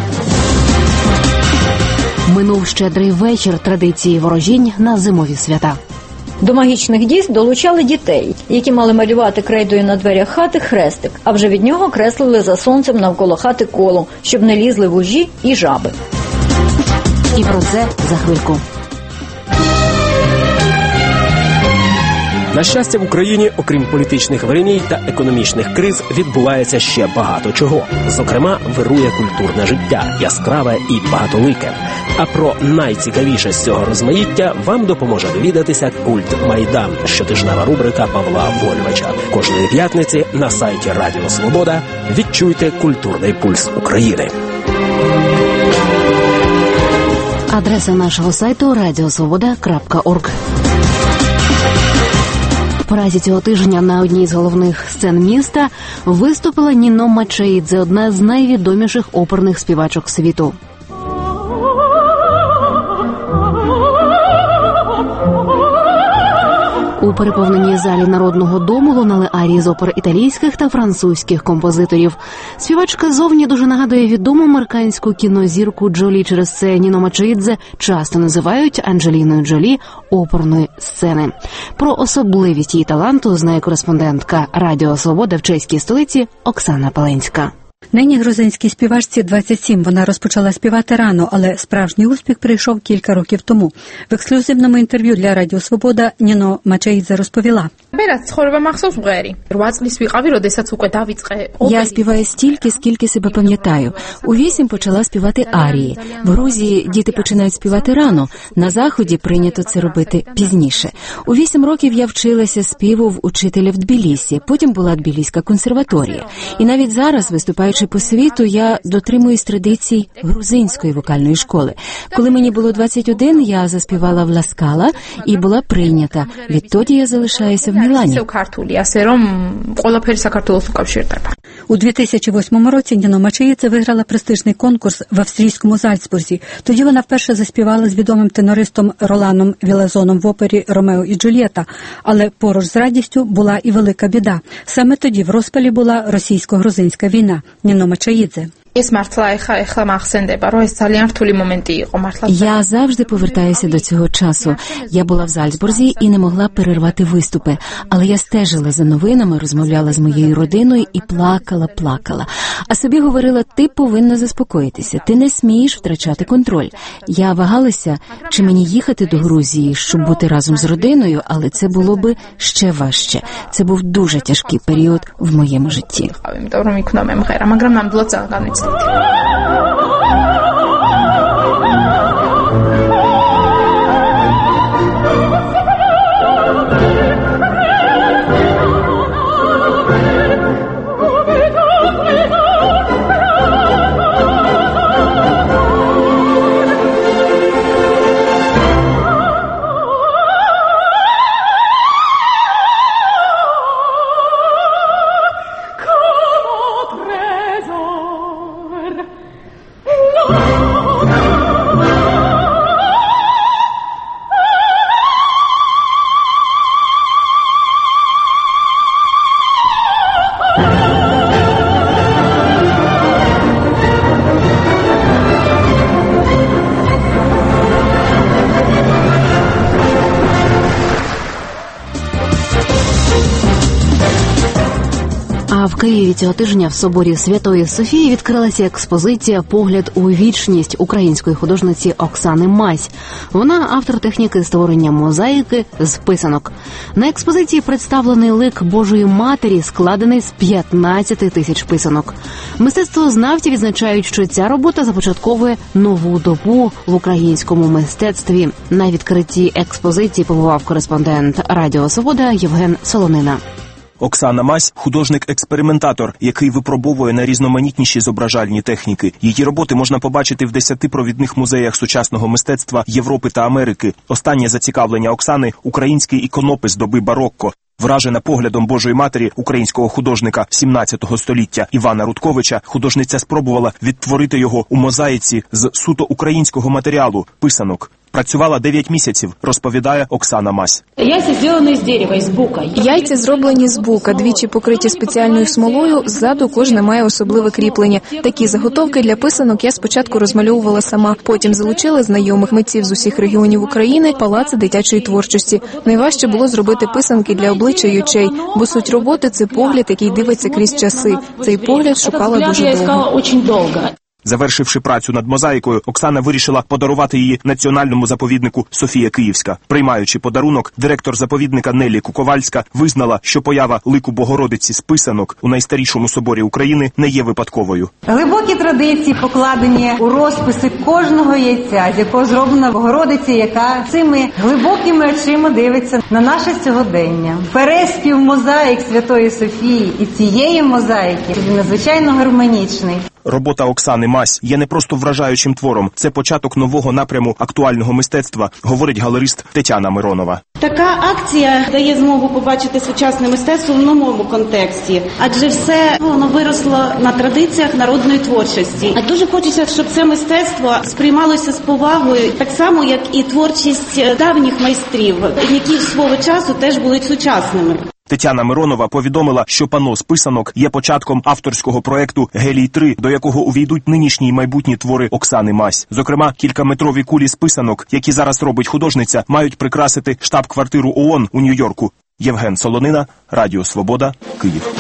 Минув щедрий вечір, традиції ворожінь на зимові свята. До магічних дійств долучали дітей, які мали малювати крейдою на дверях хати хрестик, а вже від нього креслили за сонцем навколо хати коло, щоб не лізли вужі і жаби. І про це за хвильку. На щастя, в Україні, окрім політичних вириній та економічних криз, відбувається ще багато чого. Зокрема, вирує культурне життя, яскраве і багатолике. А про найцікавіше з цього розмаїття вам допоможе довідатися «Культ Майдан» – щотижнева рубрика Павла Вольвича. Кожної п'ятниці на сайті Радіо Свобода відчуйте культурний пульс України. Адреса нашого сайту радіосвобода крапка орг. В Празі цього тижня на одній з головних сцен міста виступила Ніно Мачеїдзе, одна з найвідоміших оперних співачок світу. У переповненій залі Народного дому лунали арії з опер італійських та французьких композиторів. Співачка зовні дуже нагадує відому американську кінозірку Джолі. Через це Ніно Мачеїдзе часто називають Анджеліною Джолі оперної сцени. Про особливість її таланту знає кореспондентка Радіо Свобода в чеській столиці Оксана Паленська. Нині грузинській співачці двадцять сім. Вона розпочала співати рано, але справжній успіх прийшов кілька років тому. В ексклюзивному інтерв'ю для Радіо Свобода Ніно Мачеїдзе розповіла: Я співаю стільки, скільки себе пам'ятаю. У вісім почала співати арії. В Грузії діти починають співати рано, на Заході прийнято це робити пізніше. У вісім років я вчилася співу в учителя в Тбілісі, потім була Тбіліська консерваторія. І навіть зараз, виступаючи по світу, я дотримуюсь традицій грузинської вокальної школи. Коли мені було двадцять один, я заспівала в Ла Скала і була прийнята. Відтоді я залишаюся в Мілані. У дві тисячі восьмому році Ніно Мачеїдзе виграла престижний конкурс в австрійському Зальцбурзі. Тоді вона вперше заспівала з відомим тенористом Роланом Вілазоном в опері «Ромео і Джульєта». Але поруч з радістю була і велика біда. Саме тоді в розпалі була російсько-грузинська війна. Ніно Мачеїдзе: Я завжди повертаюся до цього часу. Я була в Зальцбурзі і не могла перервати виступи. Але я стежила за новинами, розмовляла з моєю родиною і плакала, плакала. А собі говорила, ти повинна заспокоїтися, ти не смієш втрачати контроль. Я вагалася, чи мені їхати до Грузії, щоб бути разом з родиною, але це було би ще важче. Це був дуже тяжкий період в моєму житті. А в Києві цього тижня в соборі Святої Софії відкрилася експозиція «Погляд у вічність» української художниці Оксани Мась. Вона автор техніки створення мозаїки з писанок. На експозиції представлений лик Божої Матері, складений з п'ятнадцяти тисяч писанок. Мистецтвознавці відзначають, що ця робота започатковує нову добу в українському мистецтві. На відкритті експозиції побував кореспондент Радіо Свобода Євген Солонина. Оксана Мась – художник-експериментатор, який випробовує найрізноманітніші зображальні техніки. Її роботи можна побачити в десяти провідних музеях сучасного мистецтва Європи та Америки. Останнє зацікавлення Оксани – український іконопис доби барокко. Вражена поглядом Божої Матері українського художника сімнадцятого століття Івана Рудковича, художниця спробувала відтворити його у мозаїці з суто українського матеріалу – писанок. Працювала дев'ять місяців, розповідає Оксана Мась. Яйця зроблені з дерева, з бука. Яйця зроблені з бука, двічі покриті спеціальною смолою, ззаду кожне має особливе кріплення. Такі заготовки для писанок я спочатку розмальовувала сама, потім залучила знайомих митців з усіх регіонів України, палаци дитячої творчості. Найважче було зробити писанки для обличчя й очей, бо суть роботи – це погляд, який дивиться крізь часи. Цей погляд шукала дуже довго. Завершивши працю над мозаїкою, Оксана вирішила подарувати її національному заповіднику «Софія Київська». Приймаючи подарунок, директор заповідника Нелі Куковальська визнала, що поява лику Богородиці з писанок у найстарішому соборі України не є випадковою. Глибокі традиції покладені у розписи кожного яйця, з якого зроблена Богородиця, яка цими глибокими очима дивиться на наше сьогодення. Переспів мозаїк Святої Софії і цієї мозаїки надзвичайно гармонічний. Робота Оксани Мась є не просто вражаючим твором, це початок нового напряму актуального мистецтва, говорить галерист Тетяна Миронова. Така акція дає змогу побачити сучасне мистецтво в новому контексті, адже все воно виросло на традиціях народної творчості. А дуже хочеться, щоб це мистецтво сприймалося з повагою, так само, як і творчість давніх майстрів, які свого часу теж були сучасними. Тетяна Миронова повідомила, що панно з писанок є початком авторського проекту «Гелій-три», до якого увійдуть нинішні й майбутні твори Оксани Мась. Зокрема, кількаметрові кулі з писанок, які зараз робить художниця, мають прикрасити штаб-квартиру ООН у Нью-Йорку. Євген Солонина, Радіо Свобода, Київ.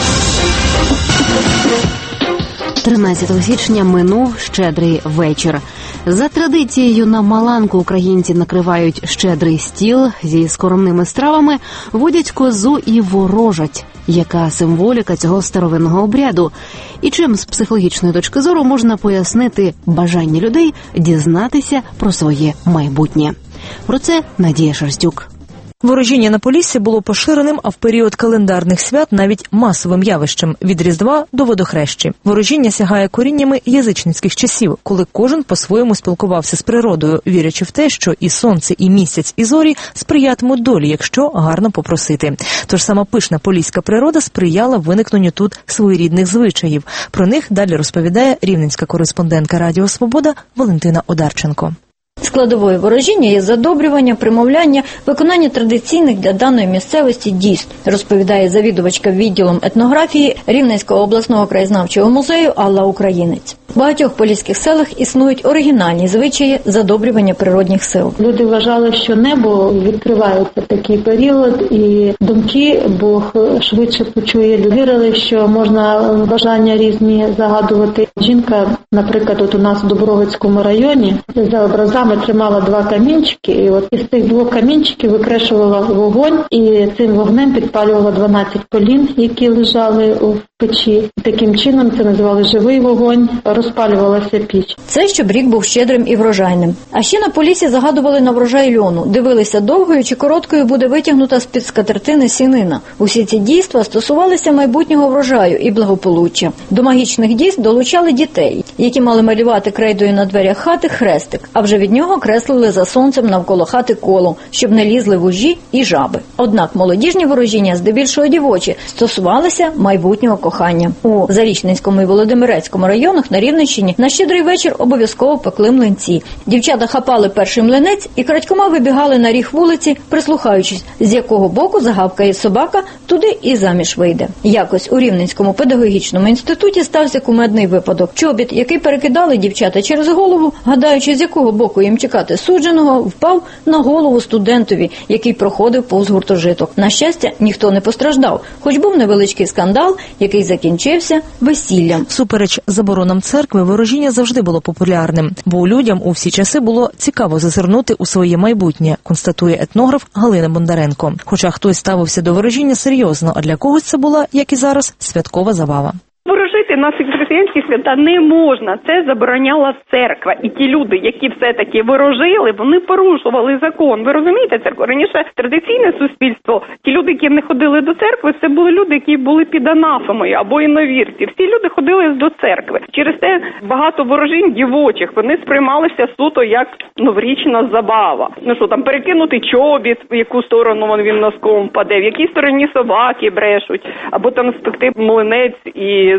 тринадцятого січня минув щедрий вечір. За традицією на Маланку українці накривають щедрий стіл зі скоромними стравами, водять козу і ворожать. Яка символіка цього старовинного обряду? І чим з психологічної точки зору можна пояснити бажання людей дізнатися про своє майбутнє? Про це Надія Шерстюк. Ворожіння на Поліссі було поширеним, а в період календарних свят навіть масовим явищем – від Різдва до Водохрещі. Ворожіння сягає коріннями язичницьких часів, коли кожен по-своєму спілкувався з природою, вірячи в те, що і сонце, і місяць, і зорі сприятимуть долі, якщо гарно попросити. Тож сама пишна поліська природа сприяла виникненню тут своєрідних звичаїв. Про них далі розповідає рівненська кореспондентка Радіо Свобода Валентина Одарченко. Складовою ворожіння є задобрювання, примовляння, виконання традиційних для даної місцевості дійств, розповідає завідувачка відділом етнографії Рівненського обласного краєзнавчого музею Алла Українець. В багатьох поліських селах існують оригінальні звичаї задобрювання природних сил. Люди вважали, що небо відкривається в такий період, і думки Бог швидше почує. Вірили, що можна бажання різні загадувати. Жінка, наприклад, от у нас в Дубровицькому районі, за образами тримала два камінчики, і от із цих двох камінчиків викрешувала вогонь, і цим вогнем підпалювала дванадцять полін, які лежали у печі. Таким чином це називали живий вогонь, розпалювалася піч. Це щоб рік був щедрим і врожайним. А ще на Поліссі загадували на врожай льону, дивилися довгою чи короткою буде витягнута з-під скатертини сінина. Усі ці дійства стосувалися майбутнього врожаю і благополуччя. До магічних дійств долучали дітей, які мали малювати крейдою на дверях хати хрестик, а вже від нього креслили за сонцем навколо хати коло, щоб не лізли вужі і жаби. Однак молодіжні ворожіння, здебільшого дівочі, стосувалися майбутнього кохання. У Зарічненському і Володимирецькому районах на Рівненщині на щедрий вечір обов'язково пекли млинці. Дівчата хапали перший млинець і крадькома вибігали на ріг вулиці, прислухаючись, з якого боку загавкає собака, туди і заміж вийде. Якось у Рівненському педагогічному інституті стався кумедний випадок. Чобіт, який перекидали дівчата через голову, гадаючи, з якого боку їм чекати судженого, впав на голову студентові, який проходив повз гуртожиток. На щастя, ніхто не постраждав, хоч був невеличкий скандал, який закінчився весіллям. Всупереч заборонам церкви, ворожіння завжди було популярним, бо людям у всі часи було цікаво зазирнути у своє майбутнє, констатує етнограф Галина Бондаренко. Хоча хтось ставився до ворожіння серйозно, а для когось це була, як і зараз, святкова забава. Ворожити на християнські свята не можна, це забороняла церква. І ті люди, які все-таки ворожили, вони порушували закон. Ви розумієте, церква? Раніше традиційне суспільство, ті люди, які не ходили до церкви, це були люди, які були під анафемою або іновірці. Всі люди ходили до церкви. Через те багато ворожінь дівочих, вони сприймалися суто як новорічна забава. Ну що, там перекинути чобіт, в яку сторону він носком впаде, в якій стороні собаки брешуть, або там спекти млинець і з млинцем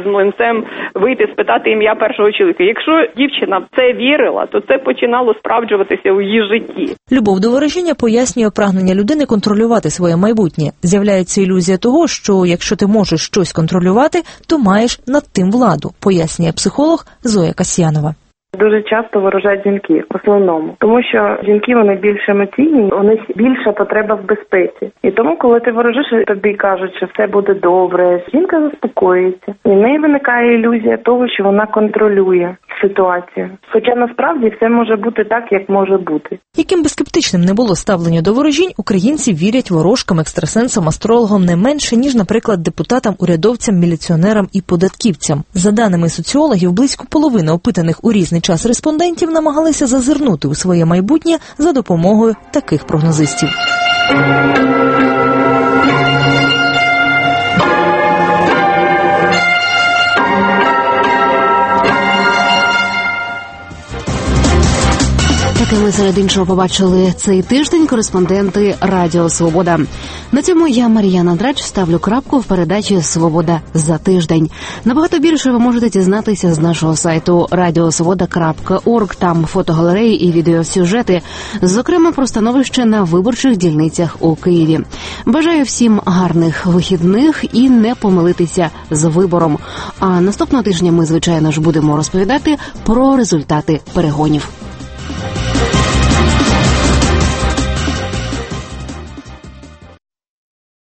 проблем вийти, спитати ім'я першого чоловіка. Якщо дівчина в це вірила, то це починало справджуватися у її житті. Любов до ворожіння пояснює прагнення людини контролювати своє майбутнє. З'являється ілюзія того, що якщо ти можеш щось контролювати, то маєш над тим владу, пояснює психолог Зоя Касьянова. Дуже часто ворожать жінки, в основному. Тому що жінки, вони більш емоційні, у них більша потреба в безпеці. І тому, коли ти ворожиш, тобі кажуть, що все буде добре, жінка заспокоюється. І в неї виникає ілюзія того, що вона контролює ситуацію. Хоча насправді все може бути так, як може бути. Яким би скептичним не було ставлення до ворожінь, українці вірять ворожкам, екстрасенсам, астрологам не менше, ніж, наприклад, депутатам, урядовцям, міліціонерам і податківцям. За даними соціологів, близько половини опитаних у різний час респондентів намагалися зазирнути у своє майбутнє за допомогою таких прогнозистів. Такими серед іншого побачили цей тиждень кореспонденти Радіо Свобода. На цьому я, Мар'яна Драч, ставлю крапку в передачі «Свобода за тиждень». Набагато більше ви можете дізнатися з нашого сайту радіосвобода крапка орг. Там фотогалереї і відеосюжети, зокрема про становище на виборчих дільницях у Києві. Бажаю всім гарних вихідних і не помилитися з вибором. А наступного тижня ми, звичайно ж, будемо розповідати про результати перегонів.